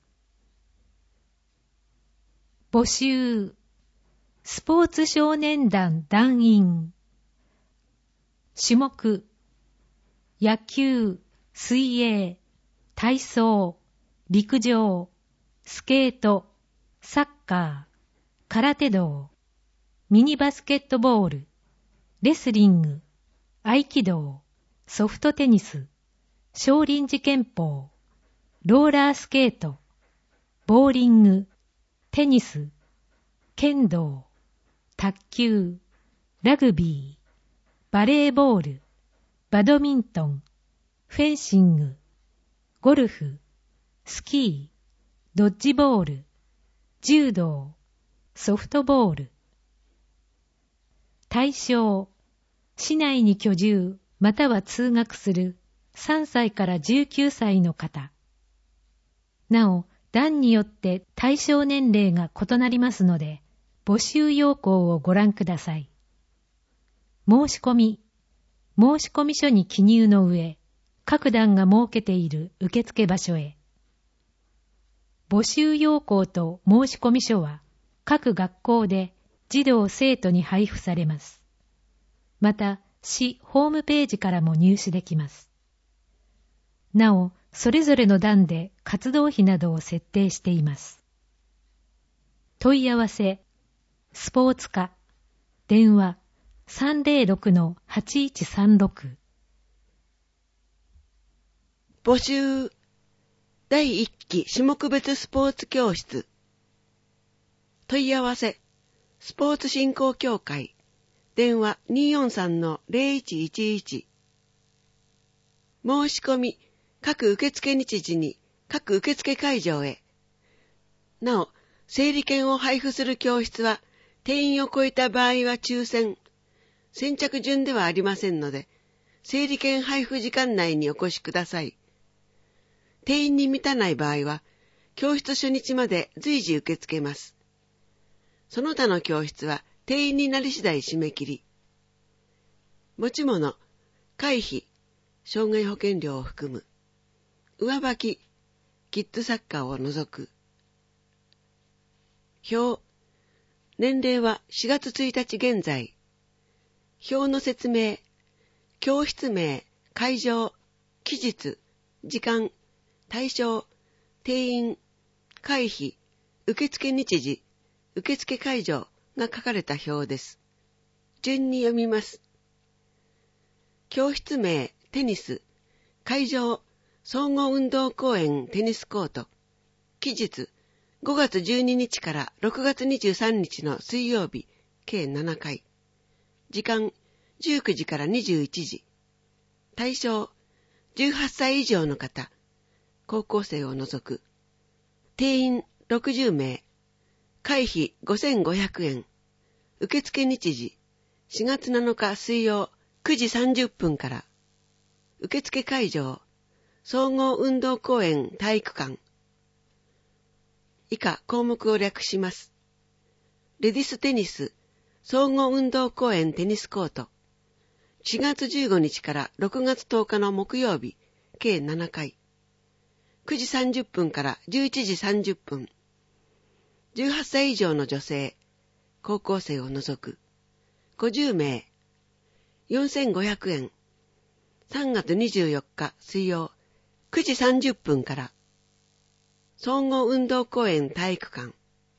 募集、スポーツ少年団団員。種目、野球、水泳、体操、陸上、スケート、サッカー、空手道、ミニバスケットボール、レスリング、合気道、ソフトテニス、少林寺拳法、ローラースケート、ボーリング、テニス、剣道、卓球、ラグビー、バレーボール、バドミントン、フェンシング、ゴルフ、スキー、ドッジボール、柔道、ソフトボール。対象、市内に居住または通学するさんさいからじゅうきゅうさいの方。なお、段によって対象年齢が異なりますので、募集要項をご覧ください。申し込み、申込書に記入の上、各段が設けている受付場所へ。募集要項と申込書は各学校で児童生徒に配布されます。また、市ホームページからも入手できます。なお、それぞれの段で活動費などを設定しています。問い合わせ、スポーツ課、電話 さんぜろろくのはちいちさんろく。 募集、だいいっき種目別スポーツ教室。問い合わせ、スポーツ振興協会、電話 にーよんさんのゼロいちいちいち。申し込み、各受付日時に各受付会場へ。 なお、整理券を配布する教室は、定員を超えた場合は抽選、先着順ではありませんので、整理券配布時間内にお越しください。定員に満たない場合は、教室初日まで随時受け付けます。その他の教室は定員になり次第締め切り。持ち物、会費、障害保険料を含む。上履き、キッズサッカーを除く。表、年齢はしがつついたち現在。表の説明、教室名、会場、期日、時間、対象、定員、会費、受付日時、受付会場が書かれた表です。順に読みます。教室名、テニス、会場、総合運動公園テニスコート、期日、ごがつじゅうににちからろくがつにじゅうさんにちの水曜日、計ななかい。時間、じゅうくじからにじゅういちじ。対象、じゅうはっさい以上の方、高校生を除く。定員ろくじゅうめい。会費ごせんごひゃくえん。受付日時、しがつなのか水曜くじさんじゅっぷんから。受付会場、総合運動公園体育館。以下項目を略します。レディステニス、総合運動公園テニスコート。しがつじゅうごにちからろくがつとおかの木曜日、計ななかい。くじさんじゅっぷんからじゅういちじさんじゅっぷん。じゅうはっさい以上の女性、高校生を除く。ごじゅうめい。よんせんごひゃくえん。さんがつにじゅうよっか水曜、くじさんじゅっぷんから。総合運動公園体育館。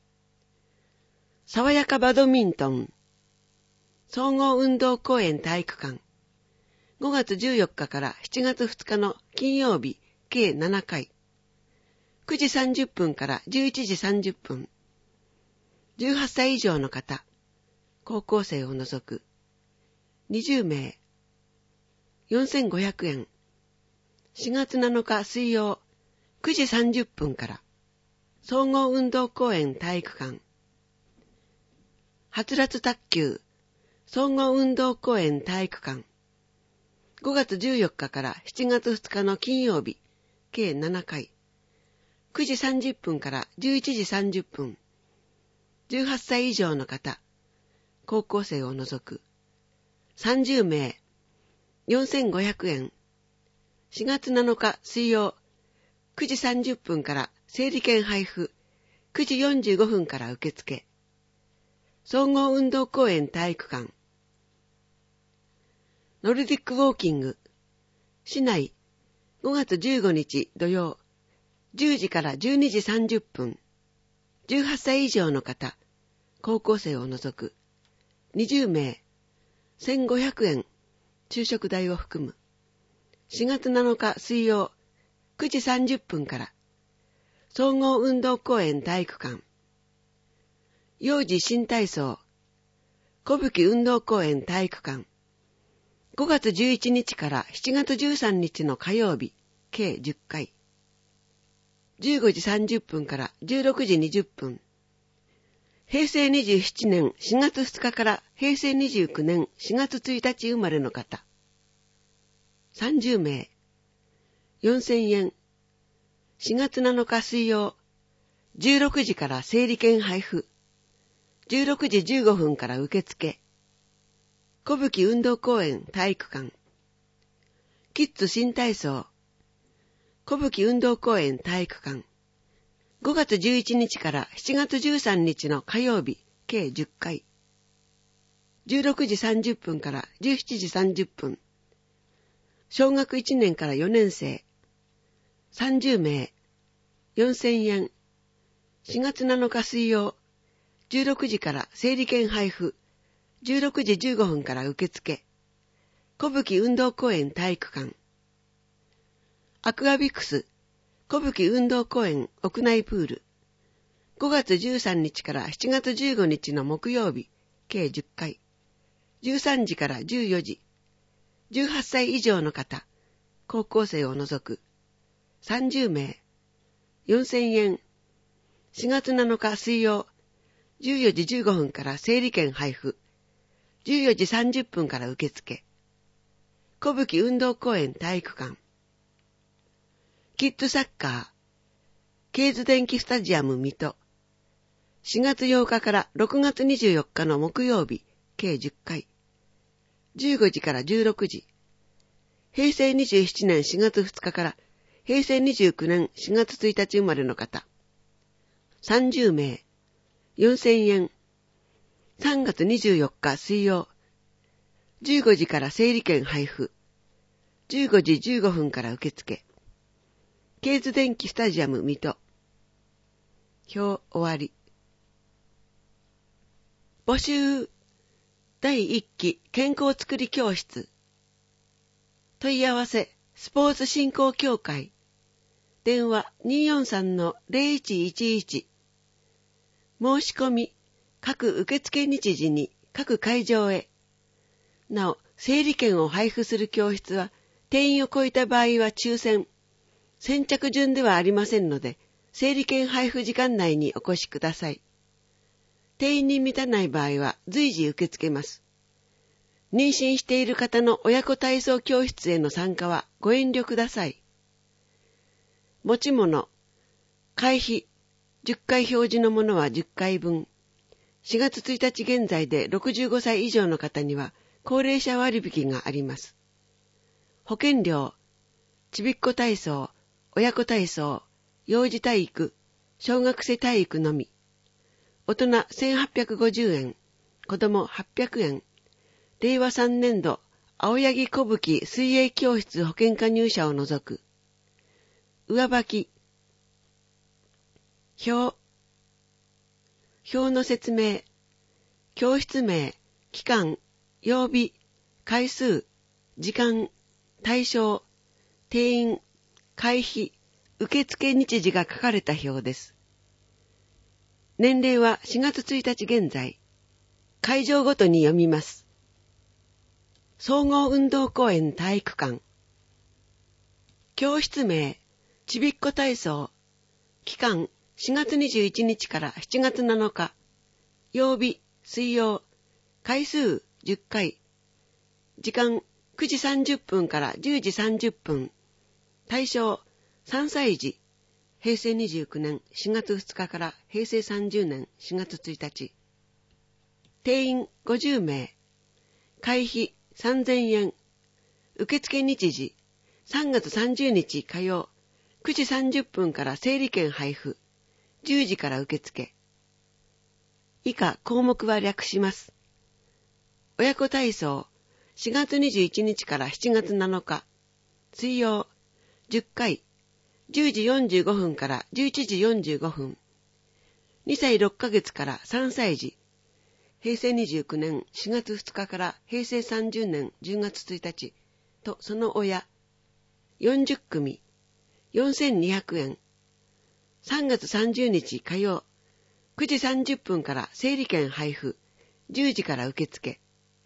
爽やかバドミントン。総合運動公園体育館。ごがつじゅうよっかからしちがつふつかの金曜日、計ななかい。くじさんじゅっぷんからじゅういちじさんじゅっぷん。じゅうはっさい以上の方、高校生を除く。にじゅうめい。よんせんごひゃくえん。しがつなのか水曜、くじさんじゅっぷんから。総合運動公園体育館。はつらつ卓球、総合運動公園体育館。ごがつじゅうよっかからしちがつふつかの金曜日、計ななかい。くじさんじゅっぷんからじゅういちじさんじゅっぷん。じゅうはっさい以上の方、高校生を除く。さんじゅうめい。よんせんごひゃくえん。しがつなのか水曜、くじさんじゅっぷんから整理券配布、くじよんじゅうごふんから受付。総合運動公園体育館。ノルディックウォーキング。市内、ごがつじゅうごにち土曜、じゅうじからじゅうにじさんじゅっぷん。じゅうはっさい以上の方、高校生を除く。にじゅうめい。せんごひゃくえん。昼食代を含む。しがつなのか水曜、くじさんじゅっぷんから。総合運動公園体育館。幼児新体操。小吹運動公園体育館。ごがつじゅういちにちからしちがつじゅうさんにちの火曜日、計じゅっかい。じゅうごじさんじゅっぷんからじゅうろくじにじゅっぷん。へいせいにじゅうななねんしがつふつかからへいせいにじゅうきゅうねんしがつついたち生まれの方。さんじゅうめい。よんせんえん。しがつなのか水曜。じゅうろくじから整理券配布。じゅうろくじじゅうごふんから受付。小吹運動公園体育館。キッズ新体操。小吹運動公園体育館。ごがつじゅういちにちからしちがつじゅうさんにちの火曜日、計じゅっかい。じゅうろくじさんじゅっぷんからじゅうしちじさんじゅっぷん。小学いちねんからよねんせい。さんじゅうめい。よんせんえん。しがつなのか水曜。じゅうろくじから整理券配布。じゅうろくじじゅうごふんから受付。小吹運動公園体育館。アクアビクス。小吹運動公園屋内プール。ごがつじゅうさんにちからしちがつじゅうごにちの木曜日、計じゅっかい。じゅうさんじからじゅうよじ。じゅうはっさい以上の方、高校生を除く。さんじゅうめい。よんせんえん。 しがつなのか水曜、じゅうよじじゅうごふんから整理券配布、じゅうよじさんじゅっぷんから受付。小吹運動公園体育館。キッズサッカー、ケーズ電気スタジアム水戸。しがつようかからろくがつにじゅうよっかの木曜日、計じゅっかい。じゅうごじからじゅうろくじ。へいせいにじゅうななねんしがつふつかからへいせいにじゅうきゅうねんしがつついたち生まれの方。さんじゅうめい、よんせんえん。さんがつにじゅうよっか水曜。じゅうごじから整理券配布。じゅうごじじゅうごふんから受付。ケーズ電気スタジアム水戸。表終わり。募集だいいっき健康づくり教室。問い合わせスポーツ振興協会。電話 にーよんさんのゼロいちいちいち。申し込み各受付日時に各会場へ。なお、整理券を配布する教室は定員を超えた場合は抽選。先着順ではありませんので、整理券配布時間内にお越しください。定員に満たない場合は随時受け付けます。妊娠している方の親子体操教室への参加はご遠慮ください。持ち物、会費、じゅっかい表示のものはじゅっかいぶん。しがつついたち現在でろくじゅうごさい以上の方には高齢者割引があります。保険料、ちびっこ体操、親子体操、幼児体育、小学生体育のみ。大人せんはっぴゃくごじゅうえん、子供はっぴゃくえん。れいわさんねんど、青柳小吹水泳教室保険加入者を除く。上履き。表。表の説明。教室名、期間、曜日、回数、時間、対象、定員、会費、受付日時が書かれた表です。年齢はしがつついたち現在。会場ごとに読みます。総合運動公園体育館。教室名、ちびっこ体操。期間、しがつにじゅういちにちからしちがつなのか。曜日、水曜。回数、じゅっかい。時間、くじさんじゅっぷんからじゅうじさんじゅっぷん。対象、さんさい児。へいせいにじゅうきゅうねんしがつふつかからへいせいさんじゅうねんしがつついたち。定員ごじゅうめい。会費さんぜんえん。受付日時さんがつさんじゅうにち火曜。くじさんじゅっぷんから整理券配布。じゅうじから受付。以下項目は略します。親子体操しがつにじゅういちにちからしちがつなのか。水曜じゅっかい。じゅうじよんじゅうごふんからじゅういちじよんじゅうごふん。にさいろっかげつからさんさい児。へいせいにじゅうきゅうねんしがつふつかからへいせいさんじゅうねんじゅうがつついたちとその親。よんじゅっくみ。よんせんにひゃくえん。さんがつさんじゅうにち火曜。くじさんじゅっぷんから整理券配布。じゅうじから受付。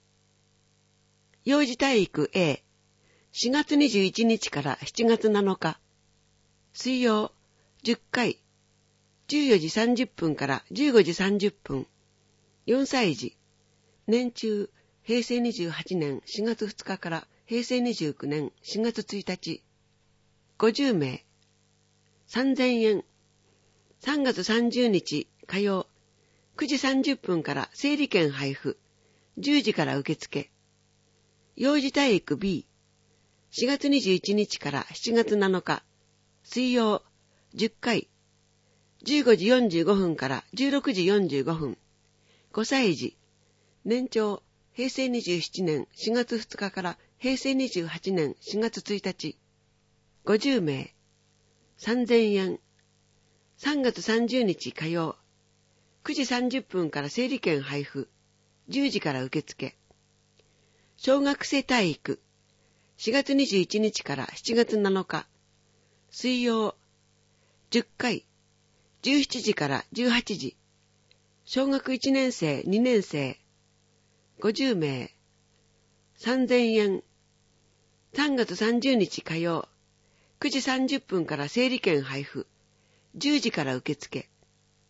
幼児体育 A。しがつにじゅういちにちからしちがつなのか。水曜じゅっかい。じゅうよじさんじゅっぷんからじゅうごじさんじゅっぷん。よんさい児。年中、へいせいにじゅうはちねんしがつふつかからへいせいにじゅうきゅうねんしがつついたち。ごじゅうめい。さんぜんえん。さんがつさんじゅうにち火曜。くじさんじゅっぷんから整理券配布。じゅうじから受付。幼児体育 B。しがつにじゅういちにちからしちがつなのか。水曜じゅっかい。じゅうごじよんじゅうごふんからじゅうろくじよんじゅうごふん。ごさい児。年長、へいせいにじゅうななねんしがつふつかからへいせいにじゅうはちねんしがつついたち。ごじゅうめい。さんぜんえん。さんがつさんじゅうにち火曜。くじさんじゅっぷんから整理券配布。じゅうじから受付。小学生体育。しがつにじゅういちにちからしちがつなのか。水曜。じゅっかい。じゅうしちじからじゅうはちじ。小学いちねんせい、にねんせい。ごじゅうめい。さんぜんえん。さんがつさんじゅうにち火曜。くじさんじゅっぷんから整理券配布。じゅうじから受付。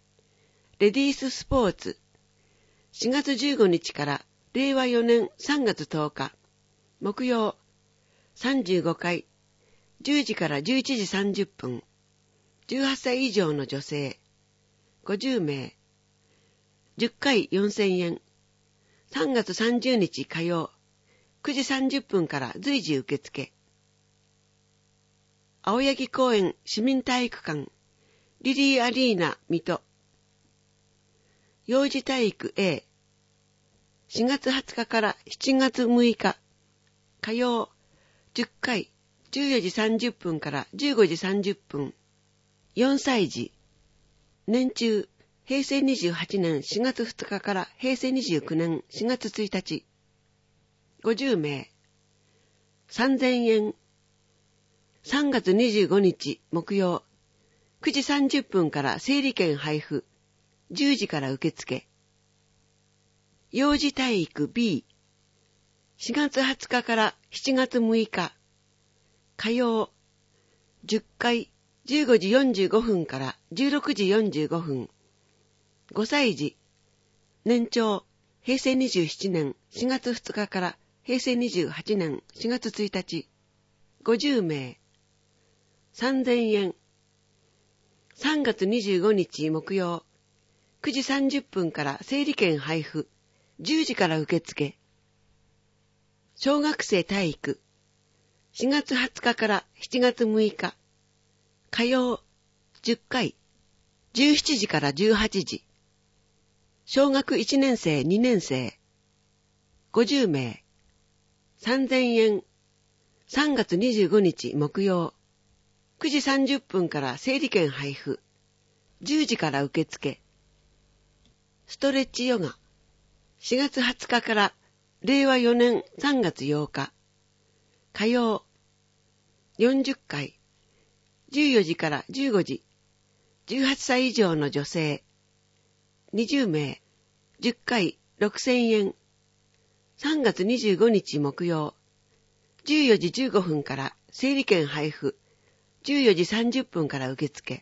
レディーススポーツ、しがつじゅうごにちかられいわよねんさんがつとおか、木曜、さんじゅうごかい、じゅうじからじゅういちじさんじゅっぷん、じゅうはっさい以上の女性、ごじゅうめい、じゅっかいよんせんえん、さんがつさんじゅうにち火曜、くじさんじゅっぷんから随時受付。青柳公園市民体育館、リリーアリーナ水戸。幼児体育 A、しがつはつかからしちがつむいか、火曜、じゅっかい、じゅうよじさんじゅっぷんからじゅうごじさんじゅっぷん。よんさい児、年中、へいせいにじゅうはちねんしがつふつかからへいせいにじゅうきゅうねんしがつついたち。ごじゅうめい、さんぜんえん。さんがつにじゅうごにち木曜、くじさんじゅっぷんから整理券配布、じゅうじから受付。幼児体育 B、しがつはつかからしちがつむいか、火曜、じゅっかい、じゅうごじよんじゅうごふんからじゅうろくじよんじゅうごふん。ごさい児、年長、へいせいにじゅうななねんしがつふつかからへいせいにじゅうはちねんしがつついたち。ごじゅうめい、さんぜんえん。さんがつにじゅうごにち木曜、くじさんじゅっぷんから整理券配布、じゅうじから受付。小学生体育、しがつはつかからしちがつむいか、火曜、じゅっかい、じゅうしちじからじゅうはちじ。小学いちねんせいにねんせい、ごじゅうめい、さんぜんえん。さんがつにじゅうごにち木曜、くじさんじゅっぷんから整理券配布、じゅうじから受付。ストレッチヨガ、しがつはつかかられいわよねんさんがつようか、火曜、よんじゅっかい、じゅうよじからじゅうごじ、じゅうはっさい以上の女性、にじゅうめい、じゅっかいろくせんえん。さんがつにじゅうごにち木曜、じゅうよじじゅうごふんから整理券配布、じゅうよじさんじゅっぷんから受付。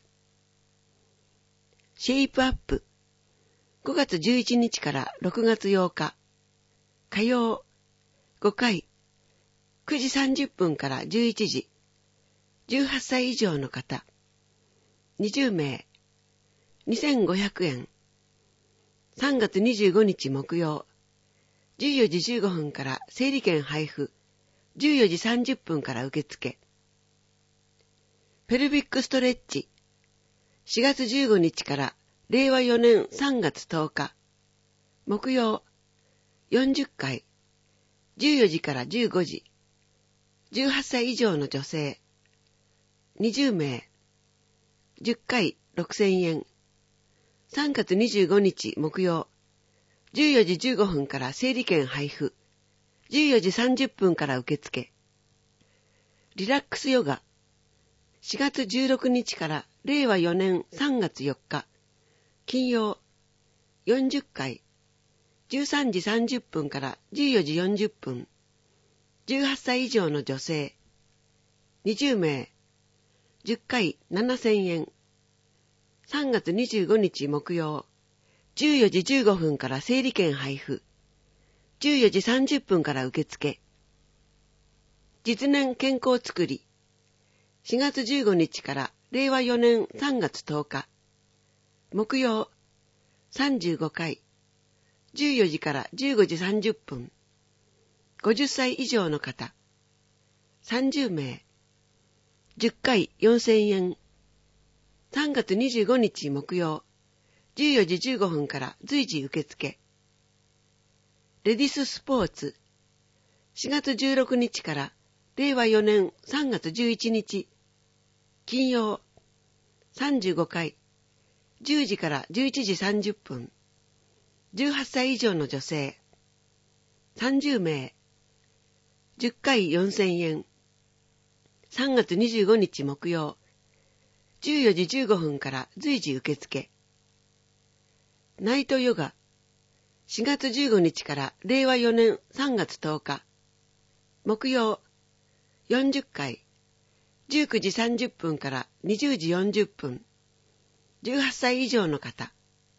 シェイプアップ、ごがつじゅういちにちからろくがつようか、火曜、ごかい、くじさんじゅっぷんからじゅういちじ、じゅうはっさい以上の方、にじゅうめい、にせんごひゃくえん。さんがつにじゅうごにち木曜、じゅうよじじゅうごふんから整理券配布、じゅうよじさんじゅっぷんから受付。ペルビックストレッチ、しがつじゅうごにちかられいわよねんさんがつとおか、木曜、よんじゅっかい、じゅうよじからじゅうごじ、じゅうはっさい以上の女性、にじゅうめい、じゅっかいろくせんえん。さんがつにじゅうごにち木曜、じゅうよじじゅうごふんから整理券配布、じゅうよじさんじゅっぷんから受付。リラックスヨガ、しがつじゅうろくにちかられいわよねんさんがつよっか、金曜、よんじゅっかい、じゅうさんじさんじゅっぷんからじゅうよじよんじゅっぷん、じゅうはっさい以上の女性、にじゅうめい、じゅっかいななせんえん。さんがつにじゅうごにち木曜、じゅうよじじゅうごふんから整理券配布、じゅうよじさんじゅっぷんから受付。実年健康づくり、しがつじゅうごにちかられいわよねんさんがつとおか、木曜、さんじゅうごかい、じゅうよじからじゅうごじさんじゅっぷん、ごじゅっさい以上の方、さんじゅうめい、じゅっかいよんせんえん。さんがつにじゅうごにち木曜、じゅうよじじゅうごふんから随時受付。レディススポーツ、しがつじゅうろくにちかられいわよねんさんがつじゅういちにち、金曜、さんじゅうごかい、じゅうじからじゅういちじさんじゅっぷん、じゅうはっさい以上の女性、さんじゅうめい、じゅっかいよんせんえん。さんがつにじゅうごにち木曜、じゅうよじじゅうごふんから随時受付。ナイトヨガ、しがつじゅうごにちかられいわよねんさんがつとおか、木曜、よんじゅっかい、じゅうくじさんじゅっぷんからにじゅうじよんじゅっぷん、じゅうはっさい以上の方、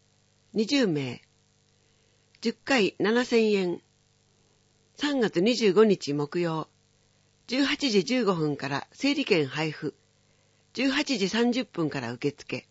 にじゅうめい。じゅっかいななせんえん。さんがつにじゅうごにち木曜、じゅうはちじじゅうごふんから整理券配布、じゅうはちじさんじゅっぷんから受付。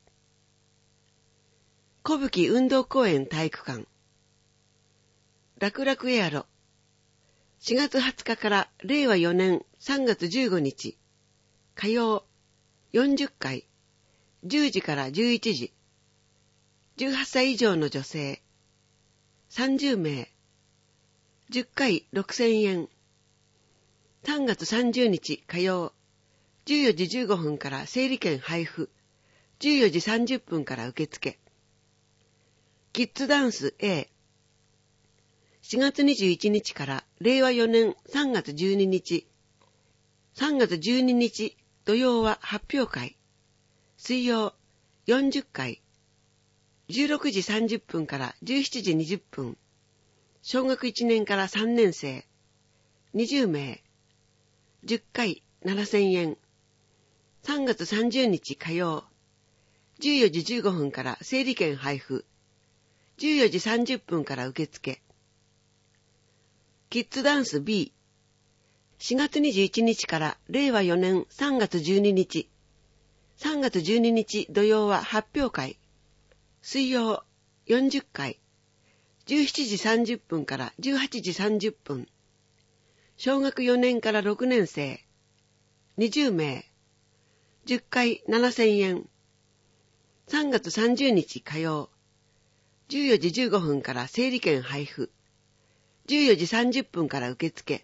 小吹運動公園体育館。楽々エアロ。しがつはつかかられいわよねんさんがつじゅうごにち、火曜、よんじゅっかい、じゅうじからじゅういちじ、じゅうはっさい以上の女性、さんじゅうめい、じゅっかいろくせんえん、さんがつさんじゅうにち火曜、じゅうよじじゅうごふんから整理券配布、じゅうよじさんじゅっぷんから受付。キッズダンス A。しがつにじゅういちにちかられいわよねんさんがつじゅうににち、さんがつじゅうににち土曜は発表会、水曜よんじゅっかい、じゅうろくじさんじゅっぷんからじゅうしちじにじゅっぷん、小学いちねんからさんねんせい、にじゅうめい、じゅっかいななせんえん、さんがつさんじゅうにち火曜、じゅうよじじゅうごふんから整理券配布、じゅうよじさんじゅっぷんから受付。キッズダンス B。しがつにじゅういちにちかられいわよねんさんがつじゅうににち、さんがつじゅうににち土曜は発表会、水曜よんじゅっかい、じゅうしちじさんじゅっぷんからじゅうはちじさんじゅっぷん、小学よねんからろくねんせい、にじゅうめい、じゅっかいななせんえん、さんがつさんじゅうにち火曜、じゅうよじじゅうごふんから整理券配布、じゅうよじさんじゅっぷんから受付。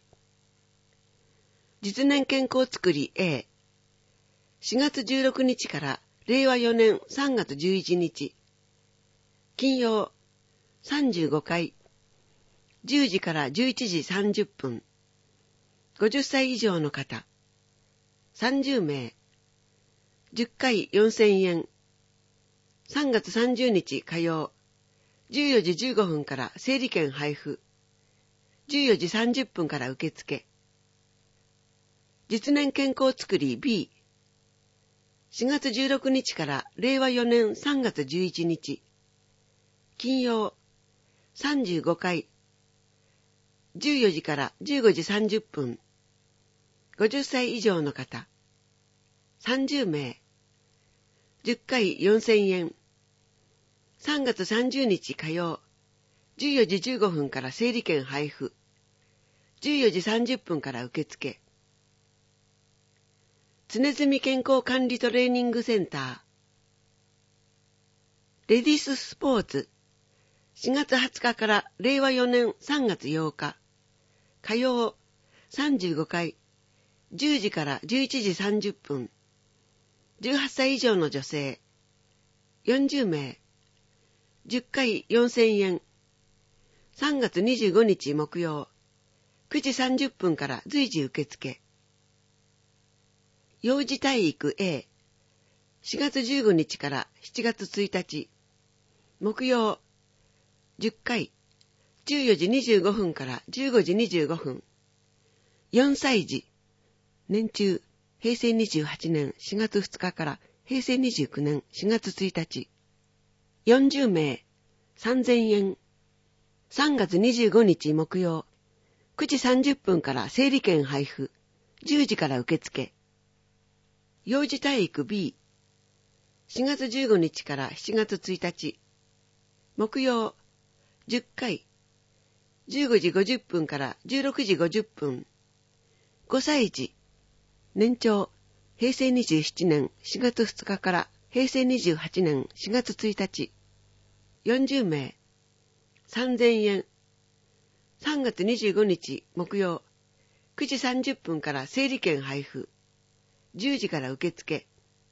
実年健康つくり A。しがつじゅうろくにちかられいわよねんさんがつじゅういちにち、金曜さんじゅうごかい、じゅうじからじゅういちじさんじゅっぷん、ごじゅっさい以上の方、さんじゅうめい、じゅっかいよんせんえん、さんがつさんじゅうにち火曜、じゅうよじじゅうごふんから整理券配布、じゅうよじさんじゅっぷんから受付。実年健康つくり B。しがつじゅうろくにちかられいわよねんさんがつじゅういちにち、金曜さんじゅうごかい、じゅうよじからじゅうごじさんじゅっぷん、ごじゅっさい以上の方、さんじゅうめい、じゅっかいよんせんえん、さんがつさんじゅうにち火曜、じゅうよじじゅうごふんから整理券配布、じゅうよじさんじゅっぷんから受付。常住健康管理トレーニングセンター。レディーススポーツ。しがつはつかかられいわよねんさんがつようか。火曜さんじゅうごかい。じゅうじからじゅういちじさんじゅっぷん。じゅうはっさい以上の女性。よんじゅうめい。じゅっかいよんせんえん。さんがつにじゅうごにち木曜。くじさんじゅっぷんから随時受付。幼児体育 A。しがつじゅうごにちからしちがつついたち。木曜。じゅっかい。じゅうよじにじゅうごふんからじゅうごじにじゅうごふん。よんさい児。年中、へいせいにじゅうはちねんしがつふつかからへいせいにじゅうきゅうねんしがつついたち。よんじゅうめい。さんぜんえん。さんがつにじゅうごにち木曜。くじさんじゅっぷんから整理券配布。じゅうじから受付。幼児体育 B。しがつじゅうごにちからしちがつついたち。木曜。じゅっかい。じゅうごじごじゅっぷんからじゅうろくじごじゅっぷん。ごさい児。年長。へいせいにじゅうななねんしがつふつかからへいせいにじゅうはちねんしがつついたち。よんじゅうめい。さんぜんえん。さんがつにじゅうごにち木曜。くじさんじゅっぷんから整理券配布。じゅうじから受付。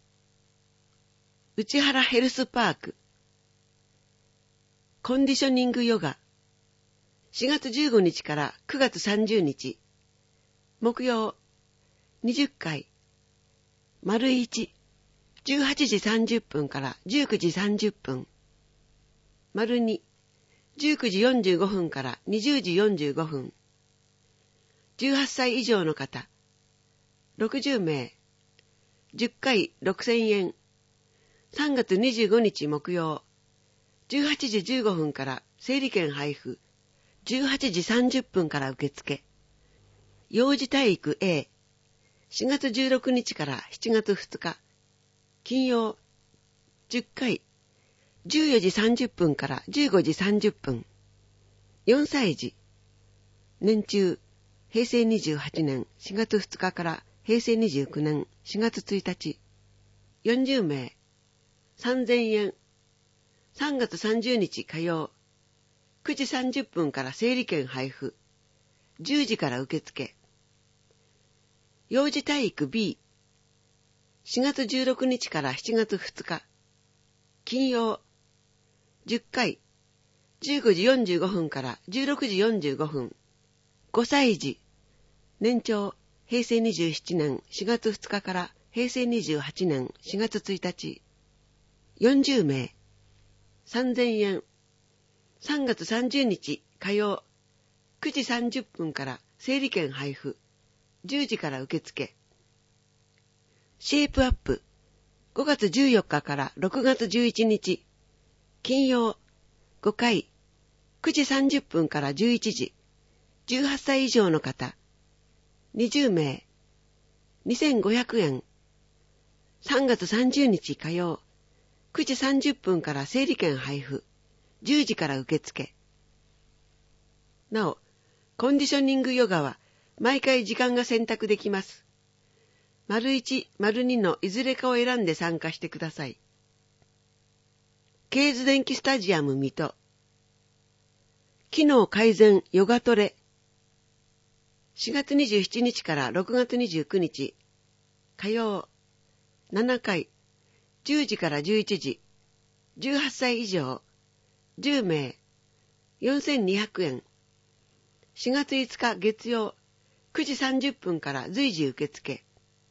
内原ヘルスパーク。コンディショニングヨガ。しがつじゅうごにちからくがつさんじゅうにち。木曜。にじゅっかい。丸一。じゅうはちじさんじゅっぷんからじゅうくじさんじゅっぷん。丸二。じゅうくじよんじゅうごふんからにじゅうじよんじゅうごふん。じゅうはっさい以上の方。ろくじゅうめい。じゅっかいろくせんえん。さんがつにじゅうごにち木曜。 じゅうはちじじゅうごふんから整理券配布、じゅうはちじさんじゅっぷんから受付。幼児体育 A、しがつじゅうろくにちからしちがつふつか、金曜、じゅっかい、じゅうよじさんじゅっぷんからじゅうごじさんじゅっぷん。よんさい児、年中、へいせいにじゅうはちねんしがつふつかからへいせいにじゅうきゅうねんしがつついたち、よんじゅうめい、さんぜんえん。さんがつさんじゅうにち火曜、くじさんじゅっぷんから整理券配布、じゅうじから受付。幼児体育 B、しがつじゅうろくにちからしちがつふつか、金曜、じゅっかい、じゅうごじよんじゅうごふんからじゅうろくじよんじゅうごふん。ごさい児、年長、へいせいにじゅうななねんしがつふつかからへいせいにじゅうはちねんしがつついたち、よんじゅうめい、さんぜんえん。さんがつさんじゅうにち火曜、くじさんじゅっぷんから整理券配布、じゅうじから受付。シェイプアップ、ごがつじゅうよっかからろくがつじゅういちにち、金曜、ごかい、くじさんじゅっぷんからじゅういちじ、じゅうはっさい以上の方、にじゅうめい、にせんごひゃくえん。さんがつさんじゅうにち火曜、くじさんじゅっぷんから整理券配布、じゅうじから受付。なお、コンディショニングヨガは毎回時間が選択できます。丸いち、丸にのいずれかを選んで参加してください。ケーズ電気スタジアム水戸。機能改善ヨガトレ。しがつにじゅうしちにちからろくがつにじゅうくにち、火曜、ななかい、じゅうじからじゅういちじ、じゅうはっさい以上、じゅうめい、よんせんにひゃくえん。しがついつか月曜、くじさんじゅっぷんから随時受付。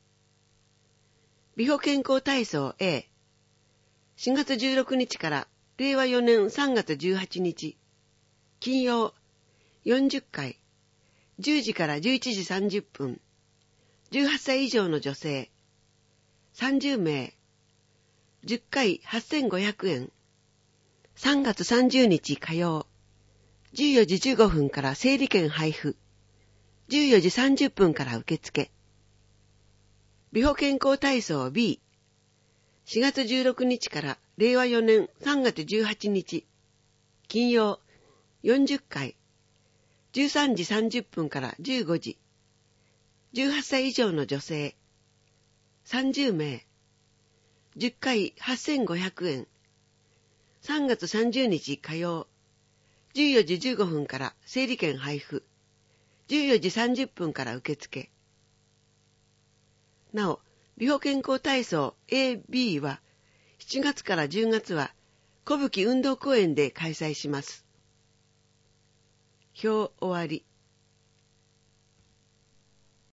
美保健康体操 A、しがつじゅうろくにちかられいわよねんさんがつじゅうはちにち、金曜、よんじゅっかい、じゅうじからじゅういちじさんじゅっぷん、じゅうはっさい以上の女性、さんじゅうめい、じゅっかいはっせんごひゃくえん、さんがつさんじゅうにち火曜、じゅうよじじゅうごふんから整理券配布、じゅうよじさんじゅっぷんから受付。美保健康体操 B、しがつじゅうろくにちかられいわよねんさんがつじゅうはちにち、金曜、よんじゅっかい、じゅうさんじさんじゅっぷんからじゅうごじ、じゅうはっさい以上の女性、さんじゅうめい、じゅっかいはっせんごひゃくえん、さんがつさんじゅうにち火曜、じゅうよじじゅうごふんから整理券配布、じゅうよじさんじゅっぷんから受付。なお、美保健康体操 エービー はしちがつからじゅうがつは小吹運動公園で開催します。表終わり。